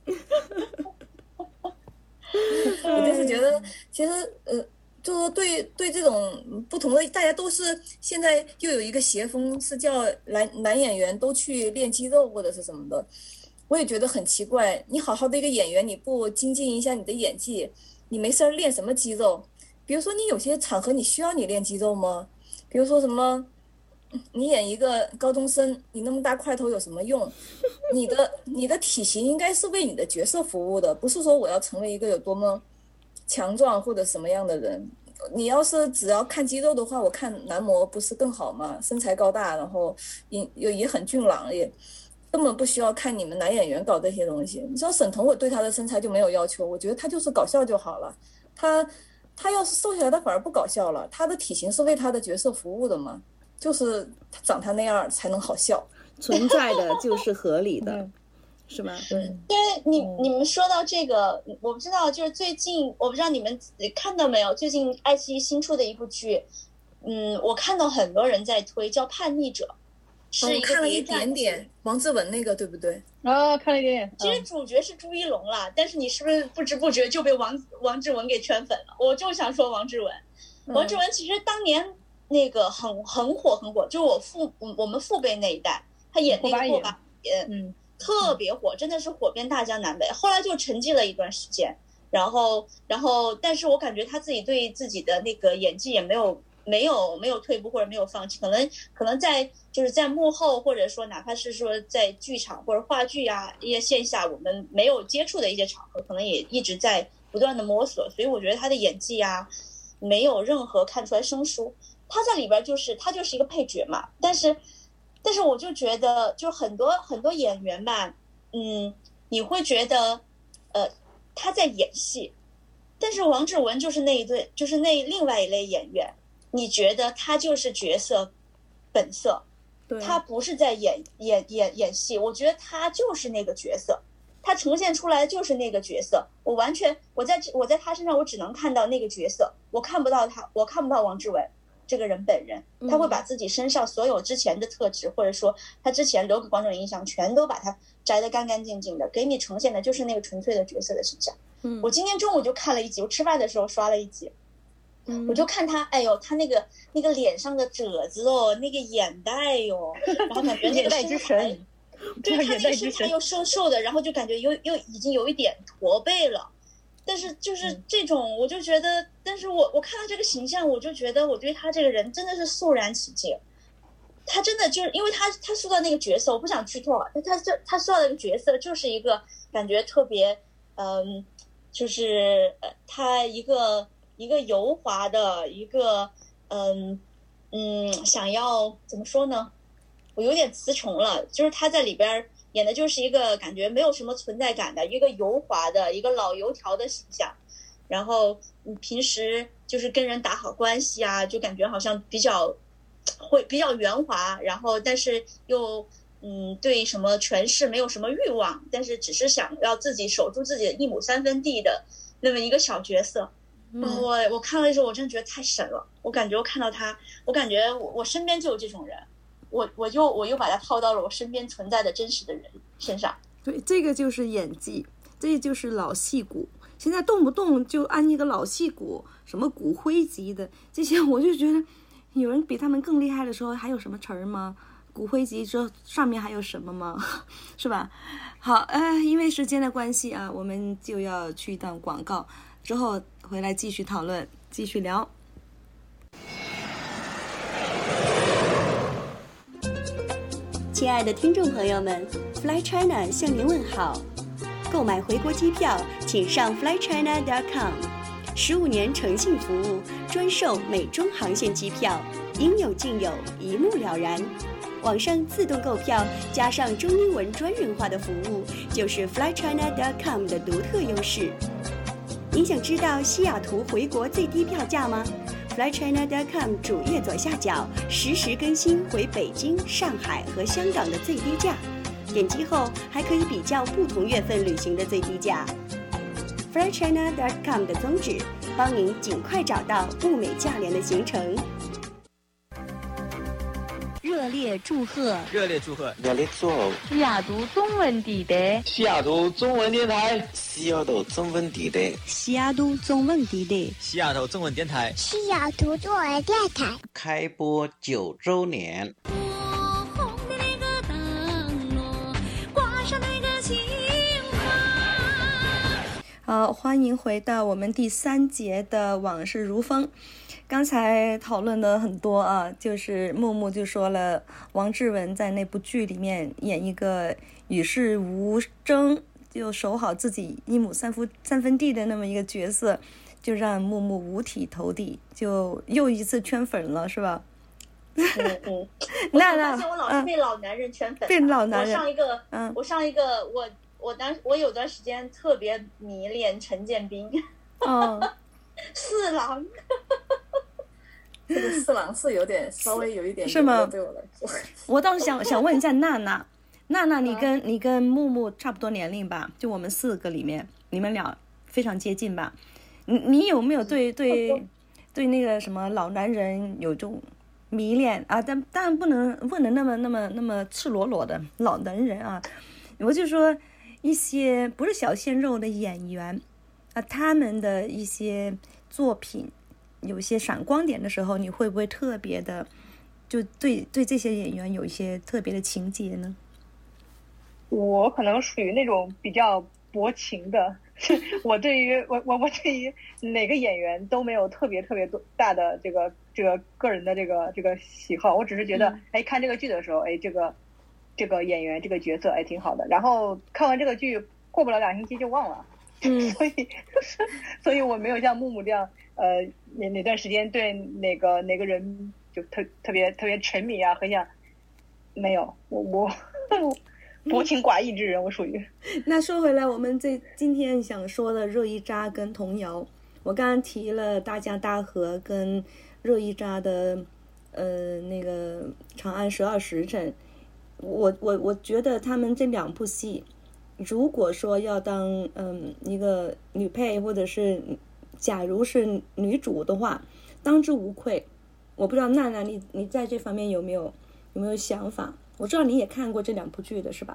我就是觉得，其实呃，就说对对这种不同的，大家都是现在又有一个邪风，是叫男男演员都去练肌肉或者是什么的。我也觉得很奇怪，你好好的一个演员，你不精进一下你的演技，你没事练什么肌肉？比如说你有些场合你需要你练肌肉吗？比如说什么，你演一个高中生，你那么大块头有什么用？你的你的体型应该是为你的角色服务的，不是说我要成为一个有多么强壮或者什么样的人。你要是只要看肌肉的话，我看男模不是更好吗？身材高大，然后也也很俊朗，也。根本不需要看你们男演员搞这些东西。你知道沈腾，我对他的身材就没有要求，我觉得他就是搞笑就好了。他他要是瘦下来，他反而不搞笑了。他的体型是为他的角色服务的嘛，就是长他那样才能好笑。 存在的就是合理的，嗯、是吗？ 对。 因为你你们说到这个，我不知道，就是最近我不知道你们看到没有，最近爱奇艺新出的一部剧，嗯，我看到很多人在推，叫《叛逆者》。 是一个、哦、看了一点点，王志文那个对不对？ 啊、哦，看了一点点。 其实主角是朱一龙啦，嗯、但是你是不是不知不觉就被王王志文给圈粉了？我就想说王志文，嗯、王志文其实当年那个很很火很火，就是我父我们父辈那一代，他演那个过把瘾，嗯，特别火，真的是火遍大江南北。后来就沉寂了一段时间，然后然后，但是我感觉他自己对自己的那个演技也没有。没有没有退步或者没有放弃，可能可能在就是在幕后，或者说哪怕是说在剧场或者话剧啊一些线下我们没有接触的一些场合，可能也一直在不断的摸索，所以我觉得他的演技啊没有任何看出来生疏，他在里边就是他就是一个配角嘛，但是但是我就觉得就很多很多演员吧，嗯，你会觉得呃他在演戏， 但是王志文就是那一对，就是那另外一类演员，你觉得他就是角色本色，他不是在演演演演戏，我觉得他就是那个角色，他呈现出来就是那个角色。我完全我在我在他身上我只能看到那个角色，我看不到他，我看不到王志文这个人本人。他会把自己身上所有之前的特质，或者说他之前留给观众印象，全都把它摘得干干净净的，给你呈现的就是那个纯粹的角色的形象。嗯，我今天中午就看了一集，我吃饭的时候刷了一集。嗯，我就看他，哎呦，他那个那个脸上的褶子哦，那个眼袋哟，然后感觉那个身材，对，他那个身材又瘦瘦的，然后就感觉又又已经有一点驼背了。但是就是这种，我就觉得，但是我我看到这个形象，我就觉得我对他这个人真的是肃然起敬。他真的就是因为他他塑造那个角色，我不想剧透啊，他他他塑造那个角色就是一个感觉特别，嗯，就是呃，他一个。一个油滑的一个嗯嗯想要怎么说呢，我有点词穷了，就是他在里边演的就是一个感觉没有什么存在感的一个油滑的一个老油条的形象，然后平时就是跟人打好关系啊，就感觉好像比较会比较圆滑，然后但是又嗯对什么权势没有什么欲望，但是只是想要自己守住自己的一亩三分地的那么一个小角色。嗯、我我看了的时候，我真的觉得太神了。我感觉我看到他，我感觉我我身边就有这种人，我我就我又把他套到了我身边存在的真实的人身上。 对，这个就是演技，这就是老戏骨。现在动不动就按一个老戏骨，什么骨灰级的这些，我就觉得有人比他们更厉害的时候，还有什么词儿吗？骨灰级之后上面还有什么吗？是吧？好，呃，因为时间的关系啊，我们就要去一段广告。之后回来继续讨论，继续聊。 亲爱的听众朋友们 ，Fly China 向您问好。购买回国机票，请上 fly china dot com。十五年诚信服务，专售美中航线机票，应有尽有，一目了然。网上自动购票，加上中英文专人化的服务，就是 fly china dot com 的独特优势。您想知道西雅图回国最低票价吗 ？fly china dot com 主页左下角实时更新回北京、上海和香港的最低价，点击后还可以比较不同月份旅行的最低价。fly china dot com 的宗旨，帮您尽快找到物美价廉的行程。 热烈祝贺！ 热烈祝贺！ 热烈祝贺！ 西雅图中文地带， 西雅图中文电台， 西雅图中文地带， 西雅图中文地带， 西雅图中文电台， 西雅图中文电台开播九周年。 好，欢迎回到我们第三节的往事如风。刚才讨论的很多啊，就是木木就说了，王志文在那部剧里面演一个与世无争，就守好自己一亩三分三分地的那么一个角色，就让木木五体投地，就又一次圈粉了，是吧？ 嗯嗯，那那我发现我老是被老男人圈粉、啊， 被老男人。 我上一个，嗯，我上一个，我我当我有段时间特别迷恋陈建斌， 嗯， 四郎。 这个四郎是有点稍微有一点是吗？ 对我来说， 我倒是想想问一下娜娜，娜娜，你跟你跟木木差不多年龄吧？就我们四个里面，你们俩非常接近吧？你你有没有对对对那个什么老男人有种迷恋啊？但当然不能问的那么那么那么赤裸裸的老男人啊，我就说一些不是小鲜肉的演员啊，他们的一些作品。有些闪光点的时候，你会不会特别的就对对这些演员有一些特别的情节呢？ 我可能属于那种比较薄情的，我对于我我我对于哪个演员都没有特别特别多大的这个这个个人的这个这个喜好，我只是觉得、嗯、哎看这个剧的时候，哎这个这个演员这个角色哎挺好的，然后看完这个剧过不了两星期就忘了。嗯，所以所以我没有像木木这样，呃，哪哪段时间对哪个哪个人就特特别特别沉迷啊，很想，没有，我我薄情寡义之人，我属于。 那说回来，我们这今天想说的热依扎跟童谣， 我刚刚提了大江大河跟热依扎的呃那个长安十二时辰，我我我觉得他们这两部戏如果说要当嗯一个女配或者是假如是女主的话，当之无愧。我不知道娜娜你你在这方面有没有有没有想法？我知道你也看过这两部剧的是吧？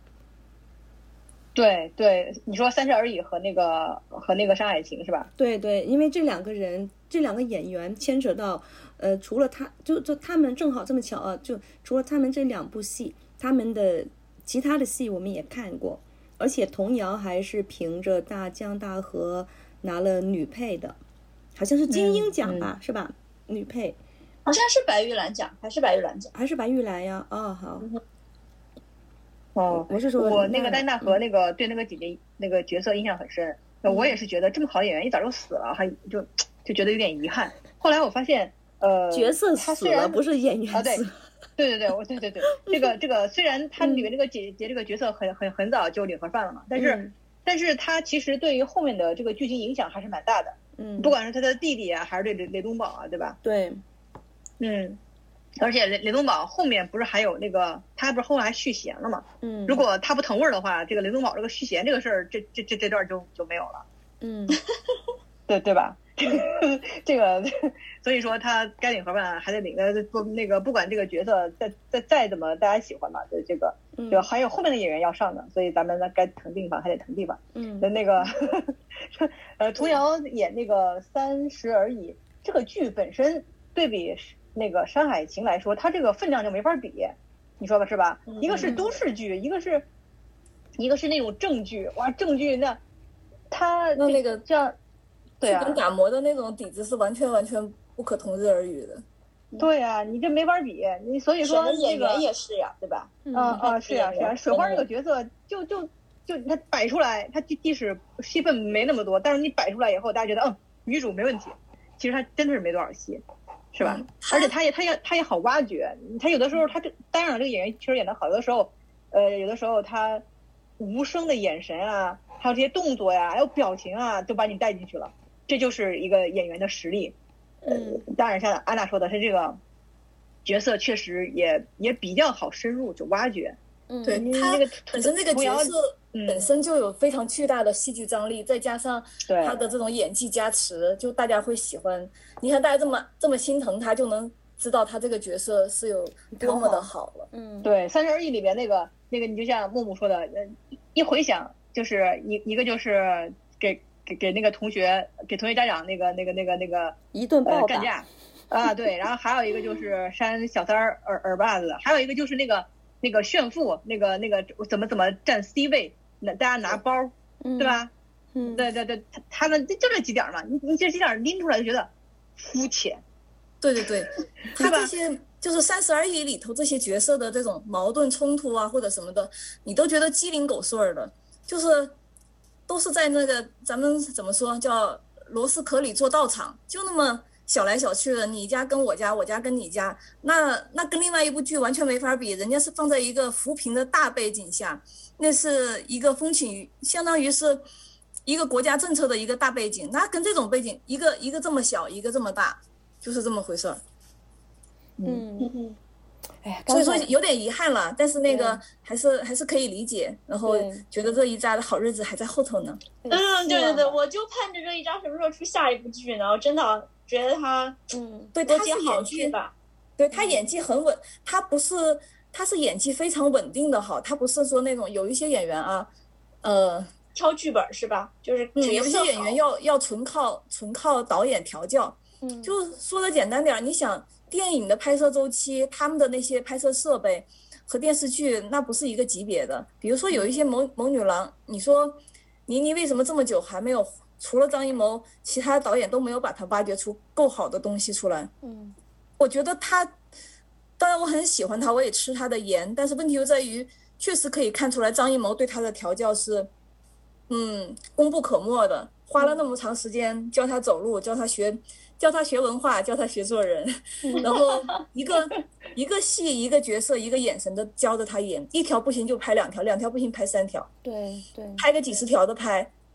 对对，你说《三十而已》和那个和那个《山海情》是吧？ 对对，因为这两个人这两个演员牵扯到呃，除了他就就他们正好这么巧啊，就除了他们这两部戏，他们的其他的戏我们也看过，而且童谣还是凭着大江大河拿了女配的，好像是金鹰奖吧、嗯嗯、是吧？女配好像是白玉兰奖，还是白玉兰奖， 还是白玉兰呀？哦，好。 嗯哦， 我是说， 我那个大江大河那个、嗯、对那个姐姐那个角色印象很深。嗯、我也是觉得这么好的演员一早就死了，还就就觉得有点遗憾。后来我发现，呃， 角色死了不是演员死了。 啊、对，对对对，我对对对，这个这个虽然他里面这个姐姐这个角色很很很早就领盒饭了嘛，但是、嗯、但是他其实对于后面的这个剧情影响还是蛮大的。嗯，不管是他的弟弟啊，还是对雷雷东宝啊，对吧？ 对， 嗯。而且雷雷东宝后面不是还有那个，他不是后面还续弦了嘛？嗯，如果他不腾味儿的话，这个雷东宝这个续弦这个事儿，这这这这段就就没有了。 嗯， 对对吧？这个，所以说他该领盒饭还得领，呃不那个不管这个角色再再再怎么大家喜欢吧，就这个，嗯，就还有后面的演员要上的，所以咱们呢该腾地方还得腾地方。嗯，那个，呃，童谣演那个三十而已这个剧本身对比那个《山海情》来说，它这个分量就没法比，你说吧是吧？嗯、一个是都市剧，一个是，一个是那种正剧。哇，正剧那，它那那个这样，对啊， 跟打磨的那种底子是完全完全不可同日而语的。 对啊，你这没法比，你所以说、这个、 演员也是呀，对吧？ 嗯啊是呀是呀，水花这个角色就就就他摆出来，他即使戏份没那么多，但是你摆出来以后，大家觉得嗯女主没问题，其实他真的是没多少戏。是吧？嗯、而且他也他也他也好挖掘，他有的时候他这当然这个演员确实演得好，有的时候，呃，有的时候他无声的眼神啊，还有这些动作呀，还有表情啊，都把你带进去了，这就是一个演员的实力。 嗯， 当然像安娜说的，他这个角色确实也也比较好深入就挖掘。 嗯，对，他本身这个角色本身就有非常巨大的戏剧张力，嗯、再加上他的这种演技加持，就大家会喜欢。你看大家这么这么心疼他，就能知道他这个角色是有多么的好了。 嗯， 对，《三十而已》里边那个那个，你就像木木说的，一回想就是一一个就是给给给那个同学给同学家长那个那个那个那个一顿暴打、 呃、干架啊，对，然后还有一个就是扇小三儿耳耳巴子，还有一个就是那个。那个炫富，那个那个怎么怎么占 C 位，那大家拿包， 嗯、 对吧？ 嗯， 对对对，他他们就这几点嘛，你你这几点拎出来就觉得肤浅。 对对对，他这些就是《三十而已》里头这些角色的这种矛盾冲突啊，或者什么的，你都觉得鸡零狗碎的，就是都是在那个咱们怎么说叫螺丝壳里做道场，就那么。小来小去的，你家跟我家，我家跟你家，那那跟另外一部剧完全没法比，人家是放在一个扶贫的大背景下，那是一个风景，相当于是一个国家政策的一个大背景，那跟这种背景，一个一个这么小，一个这么大，就是这么回事儿。 嗯嗯，哎呀， 所以说有点遗憾了，但是那个还是还是可以理解，然后觉得这一扎的好日子还在后头呢。 嗯，对对对，我就盼着这一扎什么时候出下一部剧，然后真的。觉得他， 嗯，对，他是演技吧， 对他演技很稳，他不是，他是演技非常稳定的好，他不是说那种有一些演员啊，呃， 挑剧本是吧？就是嗯，有一些演员要要纯靠纯靠导演调教，嗯，就说的简单点，你想电影的拍摄周期，他们的那些拍摄设备和电视剧那不是一个级别的，比如说有一些谋谋女郎，你说倪妮为什么这么久还没有？除了张艺谋，其他导演都没有把他挖掘出够好的东西出来。 嗯， 我觉得他，当然我很喜欢他，我也吃他的颜，但是问题就在于，确实可以看出来张艺谋对他的调教是，嗯，功不可没的。花了那么长时间教他走路，教他学，教他学文化，教他学做人，然后一个一个戏一个角色一个眼神的教着他演，一条不行就拍两条，两条不行拍三条， 对对， 拍个几十条的拍。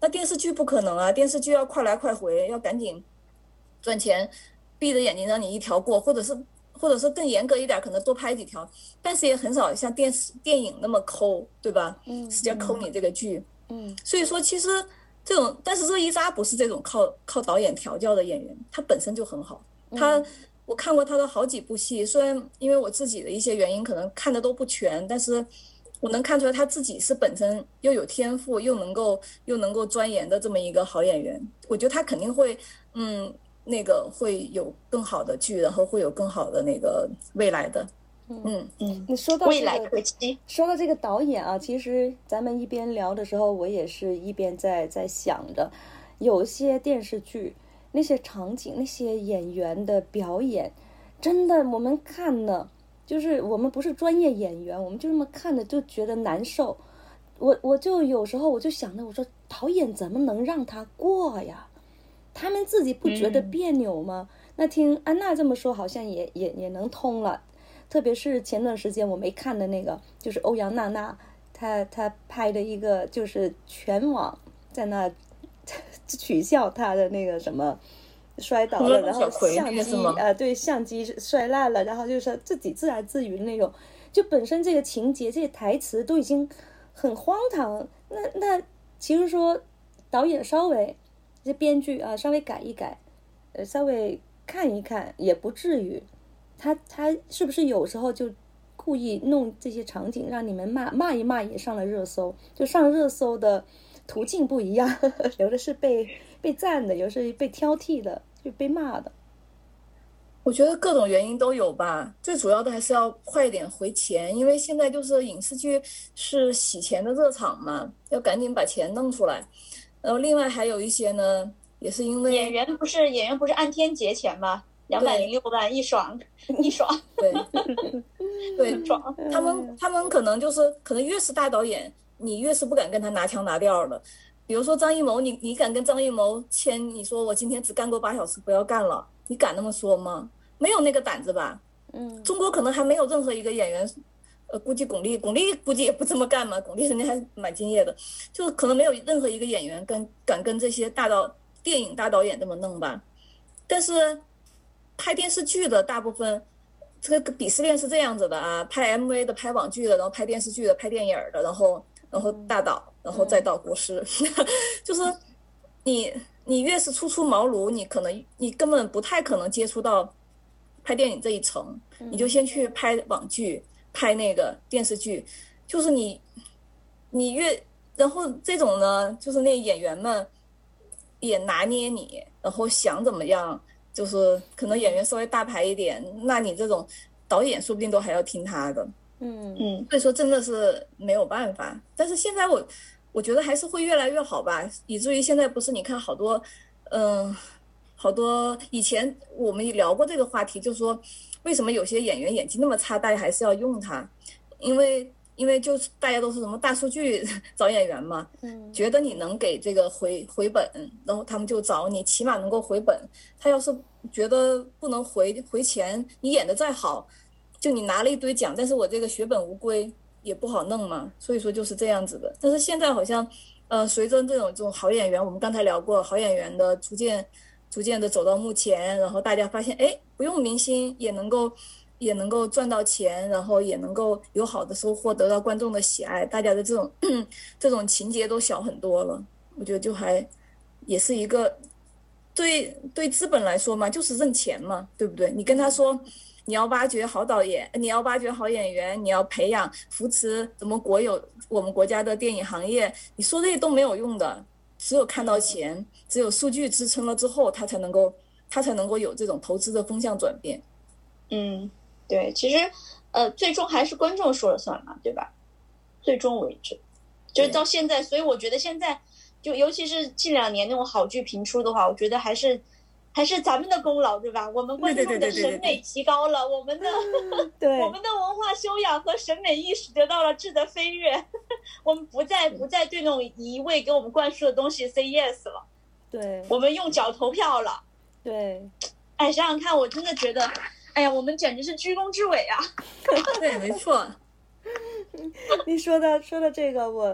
那电视剧不可能啊，电视剧要快来快回，要赶紧赚钱，闭着眼睛让你一条过，或者是或者是更严格一点，可能多拍几条，但是也很少像电视电影那么抠，对吧？嗯，直接抠你这个剧。嗯，所以说其实这种，但是热依扎不是这种靠靠导演调教的演员，他本身就很好。他、嗯、我看过他的好几部戏，虽然因为我自己的一些原因可能看的都不全，但是我能看出来他自己是本身又有天赋，又能够又能够钻研的这么一个好演员。我觉得他肯定会，嗯，那个会有更好的剧，然后会有更好的那个未来的。嗯嗯， 你说到、这个、 未来可期。 说到这个导演啊，其实咱们一边聊的时候，我也是一边在在想着，有些电视剧那些场景、那些演员的表演，真的我们看了，就是我们不是专业演员，我们就这么看着就觉得难受。我我就有时候我就想着，我说导演怎么能让他过呀？他们自己不觉得别扭吗？嗯、那听安娜这么说，好像也也也能通了。特别是前段时间我没看的那个，就是欧阳娜娜，她她拍的一个，就是全网在那取笑她的那个什么摔倒了，然后相机啊、呃、对相机摔烂了，然后就是自己自言自语的那种，就本身这个情节、这些台词都已经很荒唐。那那其实说导演稍微这编剧啊稍微改一改，呃稍微看一看也不至于。他他是不是有时候就故意弄这些场景让你们骂骂一骂也上了热搜？就上热搜的途径不一样，呵呵，有的是被被赞的，有的是被挑剔的，就被骂的。 我觉得各种原因都有吧，最主要的还是要快一点回钱，因为现在就是影视剧是洗钱的热场嘛，要赶紧把钱弄出来。然后另外还有一些呢，也是因为演员不是演员不是按天结钱吗？两百零六万一爽一爽， 对对，爽。他们他们可能就是可能越是大导演，你越是不敢跟他拿腔拿调的。比如说张艺谋，你你敢跟张艺谋签？你说我今天只干过八小时，不要干了，你敢那么说吗？没有那个胆子吧？嗯，中国可能还没有任何一个演员，呃，估计巩俐巩俐估计也不这么干嘛。巩俐人家还蛮敬业的，就可能没有任何一个演员跟敢跟这些大导电影大导演这么弄吧。但是拍电视剧的大部分，这个鄙视链是这样子的啊，拍 M V 的、拍网剧的，然后拍电视剧的、拍电影的，然后然后大导，然后再到国师，嗯、就是你你越是初出茅庐，你可能你根本不太可能接触到拍电影这一层，你就先去拍网剧、拍那个电视剧，就是你你越然后这种呢，就是那演员们也拿捏你，然后想怎么样。就是可能演员稍微大牌一点，那你这种导演说不定都还要听他的，嗯嗯，所以说真的是没有办法。但是现在我我觉得还是会越来越好吧，以至于现在不是你看好多，嗯、呃，好多以前我们聊过这个话题，就是说为什么有些演员演技那么差，大家还是要用他，因为。因为就是大家都是什么大数据找演员嘛，嗯，觉得你能给这个回回本，然后他们就找你，起码能够回本。他要是觉得不能回回钱，你演的再好，就你拿了一堆奖，但是我这个血本无归也不好弄嘛。所以说就是这样子的。但是现在好像，呃，随着这种这种好演员，我们刚才聊过好演员的逐渐逐渐的走到幕前，然后大家发现，哎，不用明星也能够。也能够赚到钱，然后也能够有好的收获，得到观众的喜爱，大家的这种这种情节都小很多了。我觉得就还也是一个对对资本来说嘛，就是挣钱嘛，对不对？你跟他说你要挖掘好导演，你要挖掘好演员，你要培养扶持怎么国有我们国家的电影行业，你说这些都没有用的，只有看到钱，只有数据支撑了之后，他才能够他才能够有这种投资的风向转变。 嗯。对，其实，呃，最终还是观众说了算嘛，对吧？最终为止，就是到现在，所以我觉得现在，就尤其是近两年那种好剧频出的话，我觉得还是还是咱们的功劳，对吧？我们观众的审美提高了，我们的对我们的文化修养和审美意识得到了质的飞跃，我们不再不再对那种一味给我们灌输的东西 say yes 了， 对， 我们用脚投票了， 对， 哎，想想看，我真的觉得。哎呀，我们简直是居功至伟啊！ 对，没错。 你说的说的这个，我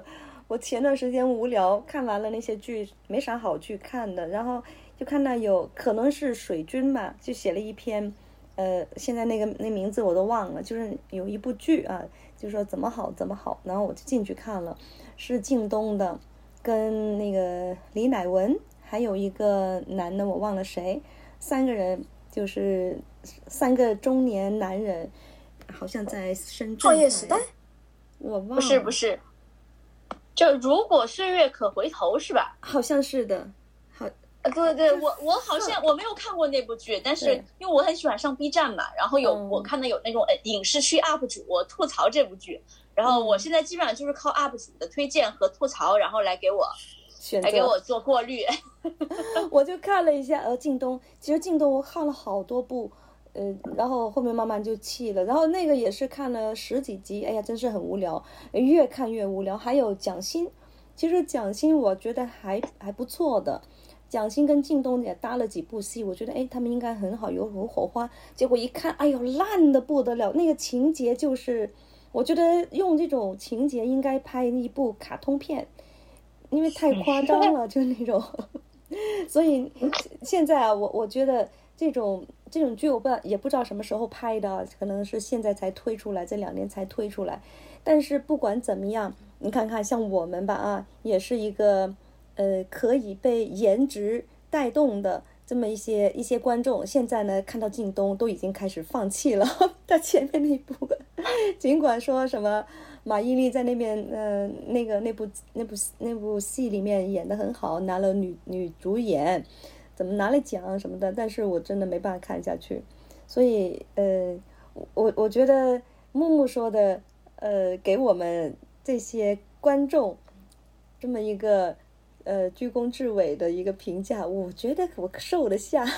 我前段时间无聊看完了那些剧，没啥好剧看的，然后就看到有可能是水军吧，就写了一篇，呃，现在那个那名字我都忘了，就是有一部剧啊，就说怎么好怎么好，然后我就进去看了，是靳东的，跟那个李乃文，还有一个男的我忘了谁，三个人就是三个中年男人，好像在深圳创业时代， 我忘了， 不是不是。就如果岁月可回头是吧？ 好像是的，好， 呃，对对，我我好像我没有看过那部剧，但是因为我很喜欢上 B 站嘛，然后有、嗯、我看到有那种呃影视区 U P 主我吐槽这部剧，然后我现在基本上就是靠 U P 主的推荐和吐槽，然后来给我选来给我做过滤。 我就看了一下，呃，靳东，其实靳东我看了好多部。呃，然后后面慢慢就弃了，然后那个也是看了十几集，哎呀，真是很无聊，越看越无聊。还有蒋欣，其实蒋欣我觉得还还不错的，蒋欣跟靳东也搭了几部戏，我觉得哎，他们应该很好，有有火花。结果一看，哎呦，烂的不得了，那个情节就是，我觉得用这种情节应该拍一部卡通片，因为太夸张了，就那种。所以现在啊，我我觉得这种。这种剧我不知道，也不知道什么时候拍的，可能是现在才推出来，这两年才推出来。但是不管怎么样，你看看像我们吧啊，也是一个呃可以被颜值带动的这么一些一些观众。现在呢，看到靳东都已经开始放弃了他前面那部，尽管说什么马伊琍在那边呃那个那部那部那部戏里面演得很好，拿了女女主演。怎么拿了奖什么的，但是我真的没办法看下去，所以呃，我我觉得木木说的呃，给我们这些观众这么一个呃居功至伟的一个评价，我觉得我受得下。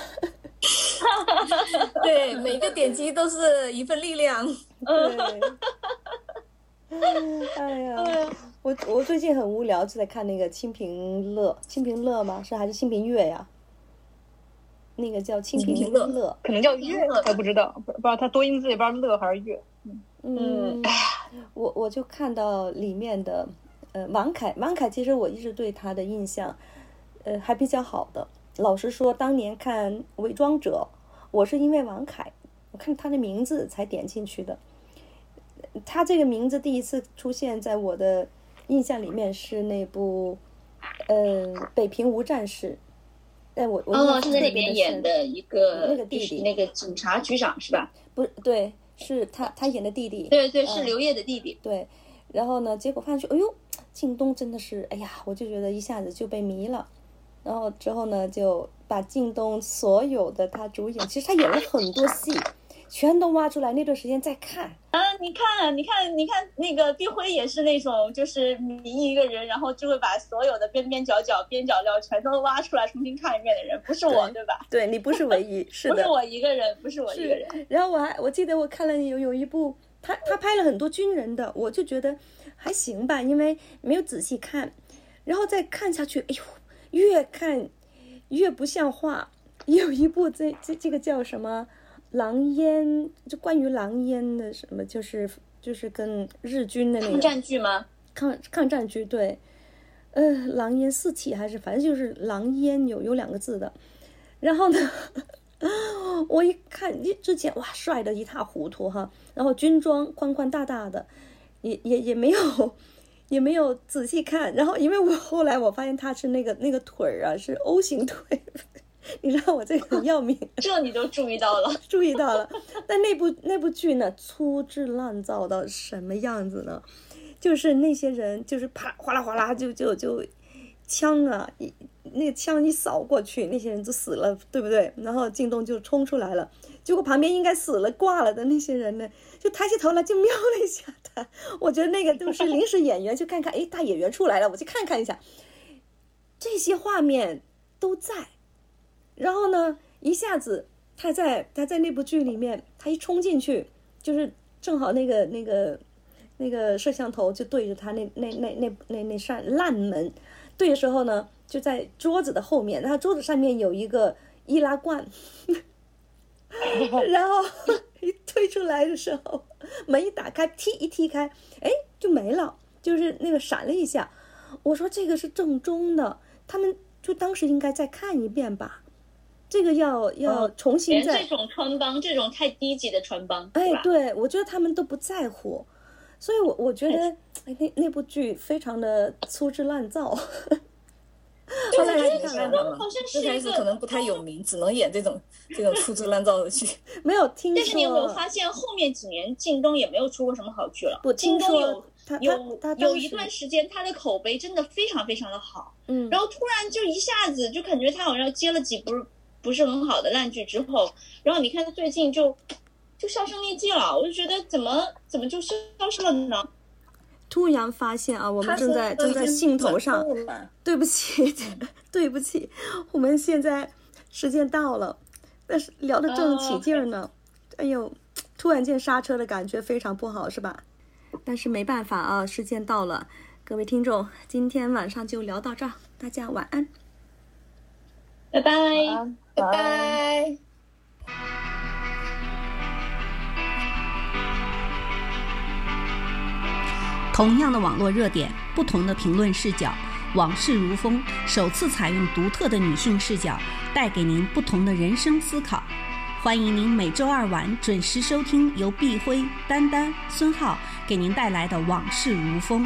对，每个点击都是一份力量。 对。哎呀，我我最近很无聊，就在看那个清平乐，清平乐吗？是还是清平乐呀？那个叫清平乐，乐可能叫乐，还不知道，不知道它多音字也不知道乐还是乐。 嗯嗯，我我就看到里面的，呃，王凯，王凯其实我一直对他的印象，呃，还比较好的。老实说，当年看《伪装者》，我是因为王凯，我看他的名字才点进去的。他这个名字第一次出现在我的印象里面是那部，呃，《北平无战事》。哎，我我哦，是那里面演的一个那个弟弟， 那个警察局长是吧？ 不对，是他他演的弟弟。 对对，是刘烨的弟弟。 嗯、对，然后呢，结果发现，哎呦，靳东真的是，哎呀，我就觉得一下子就被迷了。然后之后呢，就把靳东所有的他主演，其实他演了很多戏，全都挖出来。那段时间在看啊，你看，你看，你看，那个毕辉也是那种，就是迷一个人，然后就会把所有的边边角角、边角料全都挖出来重新看一遍的人，不是我， 对, 对吧？ 对，你不是唯一，是的， 不是我一个人，不是我一个人。 然后我还我记得我看了有有一部，他他拍了很多军人的，我就觉得还行吧，因为没有仔细看，然后再看下去，哎呦，越看越不像话。有一部这这这个叫什么？狼烟，就关于狼烟的什么，就是就是跟日军的那个抗战剧吗？ 抗抗战剧，对，呃，狼烟四起还是反正就是狼烟有有两个字的。然后呢，我一看之前哇，帅的一塌糊涂哈，然后军装宽宽大大的，也也也没有也没有仔细看。然后因为我后来我发现他是那个那个腿儿啊是 O 型腿。你知道我这个很要命， 这你都注意到了， 注意到了。但那部那部剧呢，粗制滥造到什么样子呢？就是那些人，就是啪哗啦哗啦就就就枪啊，那个枪一扫过去，那些人就死了，对不对？然后靳东就冲出来了，结果旁边应该死了挂了的那些人呢，就抬起头来就瞄了一下他。我觉得那个都是临时演员，就看看，哎，大演员出来了，我去看看一下。这些画面都在。然后呢，一下子他在他在那部剧里面，他一冲进去，就是正好那个那个那个摄像头就对着他那那那那那那扇烂门，对的时候呢，就在桌子的后面，然后桌子上面有一个易拉罐，然后一推出来的时候，门一打开，踢一踢开，哎，就没了，就是那个闪了一下。 我说这个是正宗的，他们就当时应该再看一遍吧。这个要要重新再、 哦、这种穿帮，这种太低级的穿帮， 哎，对，我觉得他们都不在乎，所以我我觉得哎那那部剧非常的粗制滥造。 后来还看看好像是一个可能不太有名，只能演这种这种粗制滥造的剧。 没有听说。 但是你有没有发现，后面几年靳东也没有出过什么好剧了？ 不， 靳东有他有他有一段时间，他的口碑真的非常非常的好。 嗯。 然后突然就一下子就感觉他好像接了几部不是很好的烂剧之后，然后你看他最近就就销声匿迹了，我就觉得怎么怎么就消失了呢？ 突然发现啊，我们正在正在兴头上，对不起，对不起，我们现在时间到了，但是聊得正起劲呢， oh, okay. 哎呦，突然间刹车的感觉非常不好，是吧？但是没办法啊，时间到了，各位听众，今天晚上就聊到这儿，大家晚安， 拜拜，拜拜。 同样的网络热点，不同的评论视角，往事如风首次采用独特的女性视角，带给您不同的人生思考。欢迎您每周二晚准时收听由碧辉、丹丹、孙浩给您带来的《往事如风》。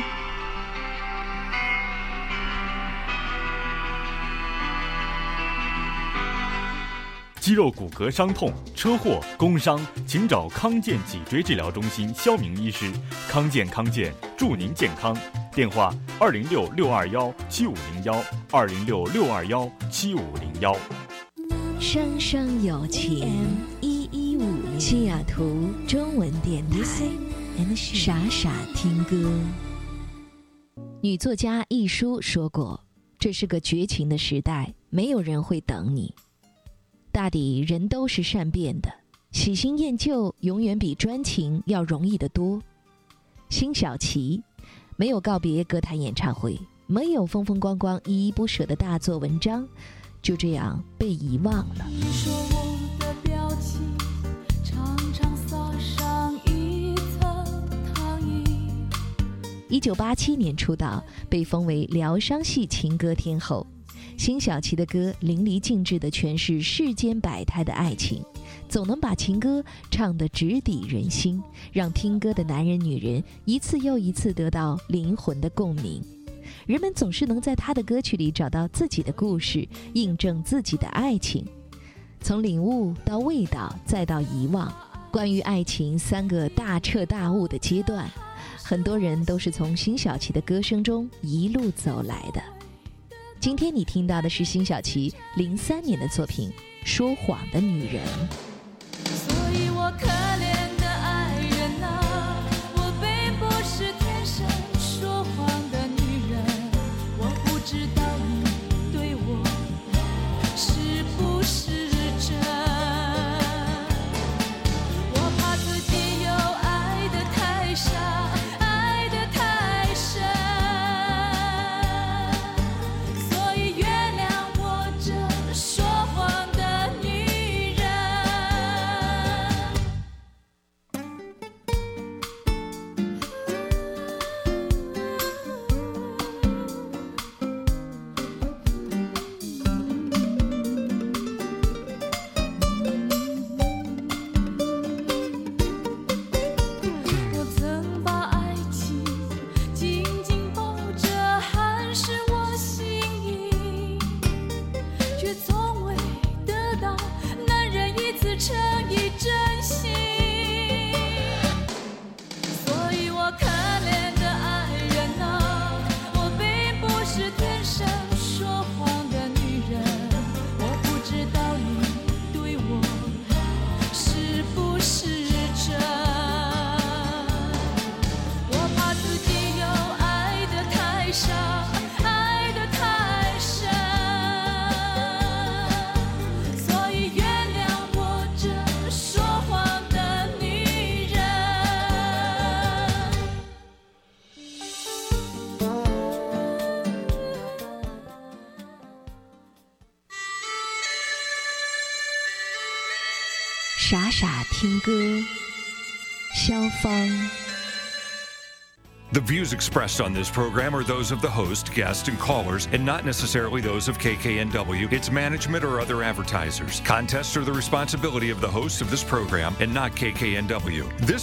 肌肉骨骼伤痛、车祸、工伤，请找康健脊椎治疗中心肖明医师。康健康健，祝您健康。电话：二零六六二幺七五零幺，二零六六二幺七五零幺。 生生有情，一一五零，西雅图中文电台，傻傻听歌。女作家亦舒说过：“这是个绝情的时代，没有人会等你。”大抵人都是善变的，喜新厌旧永远比专情要容易得多。辛晓琪没有告别歌坛演唱会，没有风风光光依依不舍的大作文章，就这样被遗忘了。你说我的表情常常撒上一层糖衣。一九八七年出道，被封为疗伤系情歌天后。辛晓琪的歌淋漓尽致地诠释世间百态的爱情，总能把情歌唱得直抵人心，让听歌的男人女人一次又一次得到灵魂的共鸣。人们总是能在他的歌曲里找到自己的故事，印证自己的爱情。从领悟到味道，再到遗忘，关于爱情三个大彻大悟的阶段，很多人都是从辛晓琪的歌声中一路走来的。今天你听到的是辛晓琪零三年的作品《说谎的女人》。所以我可怜的爱人啊，我并不是天生说谎的女人，我不知道你对我是不是真，我怕自己又爱得太傻，爱得太深。傻傻听歌，肖芳。 The views expressed on this program are those of the host, guests, and callers, and not necessarily those of K K N W, its management, or other advertisers. Contests are the responsibility of the host of this program and not K K N W. This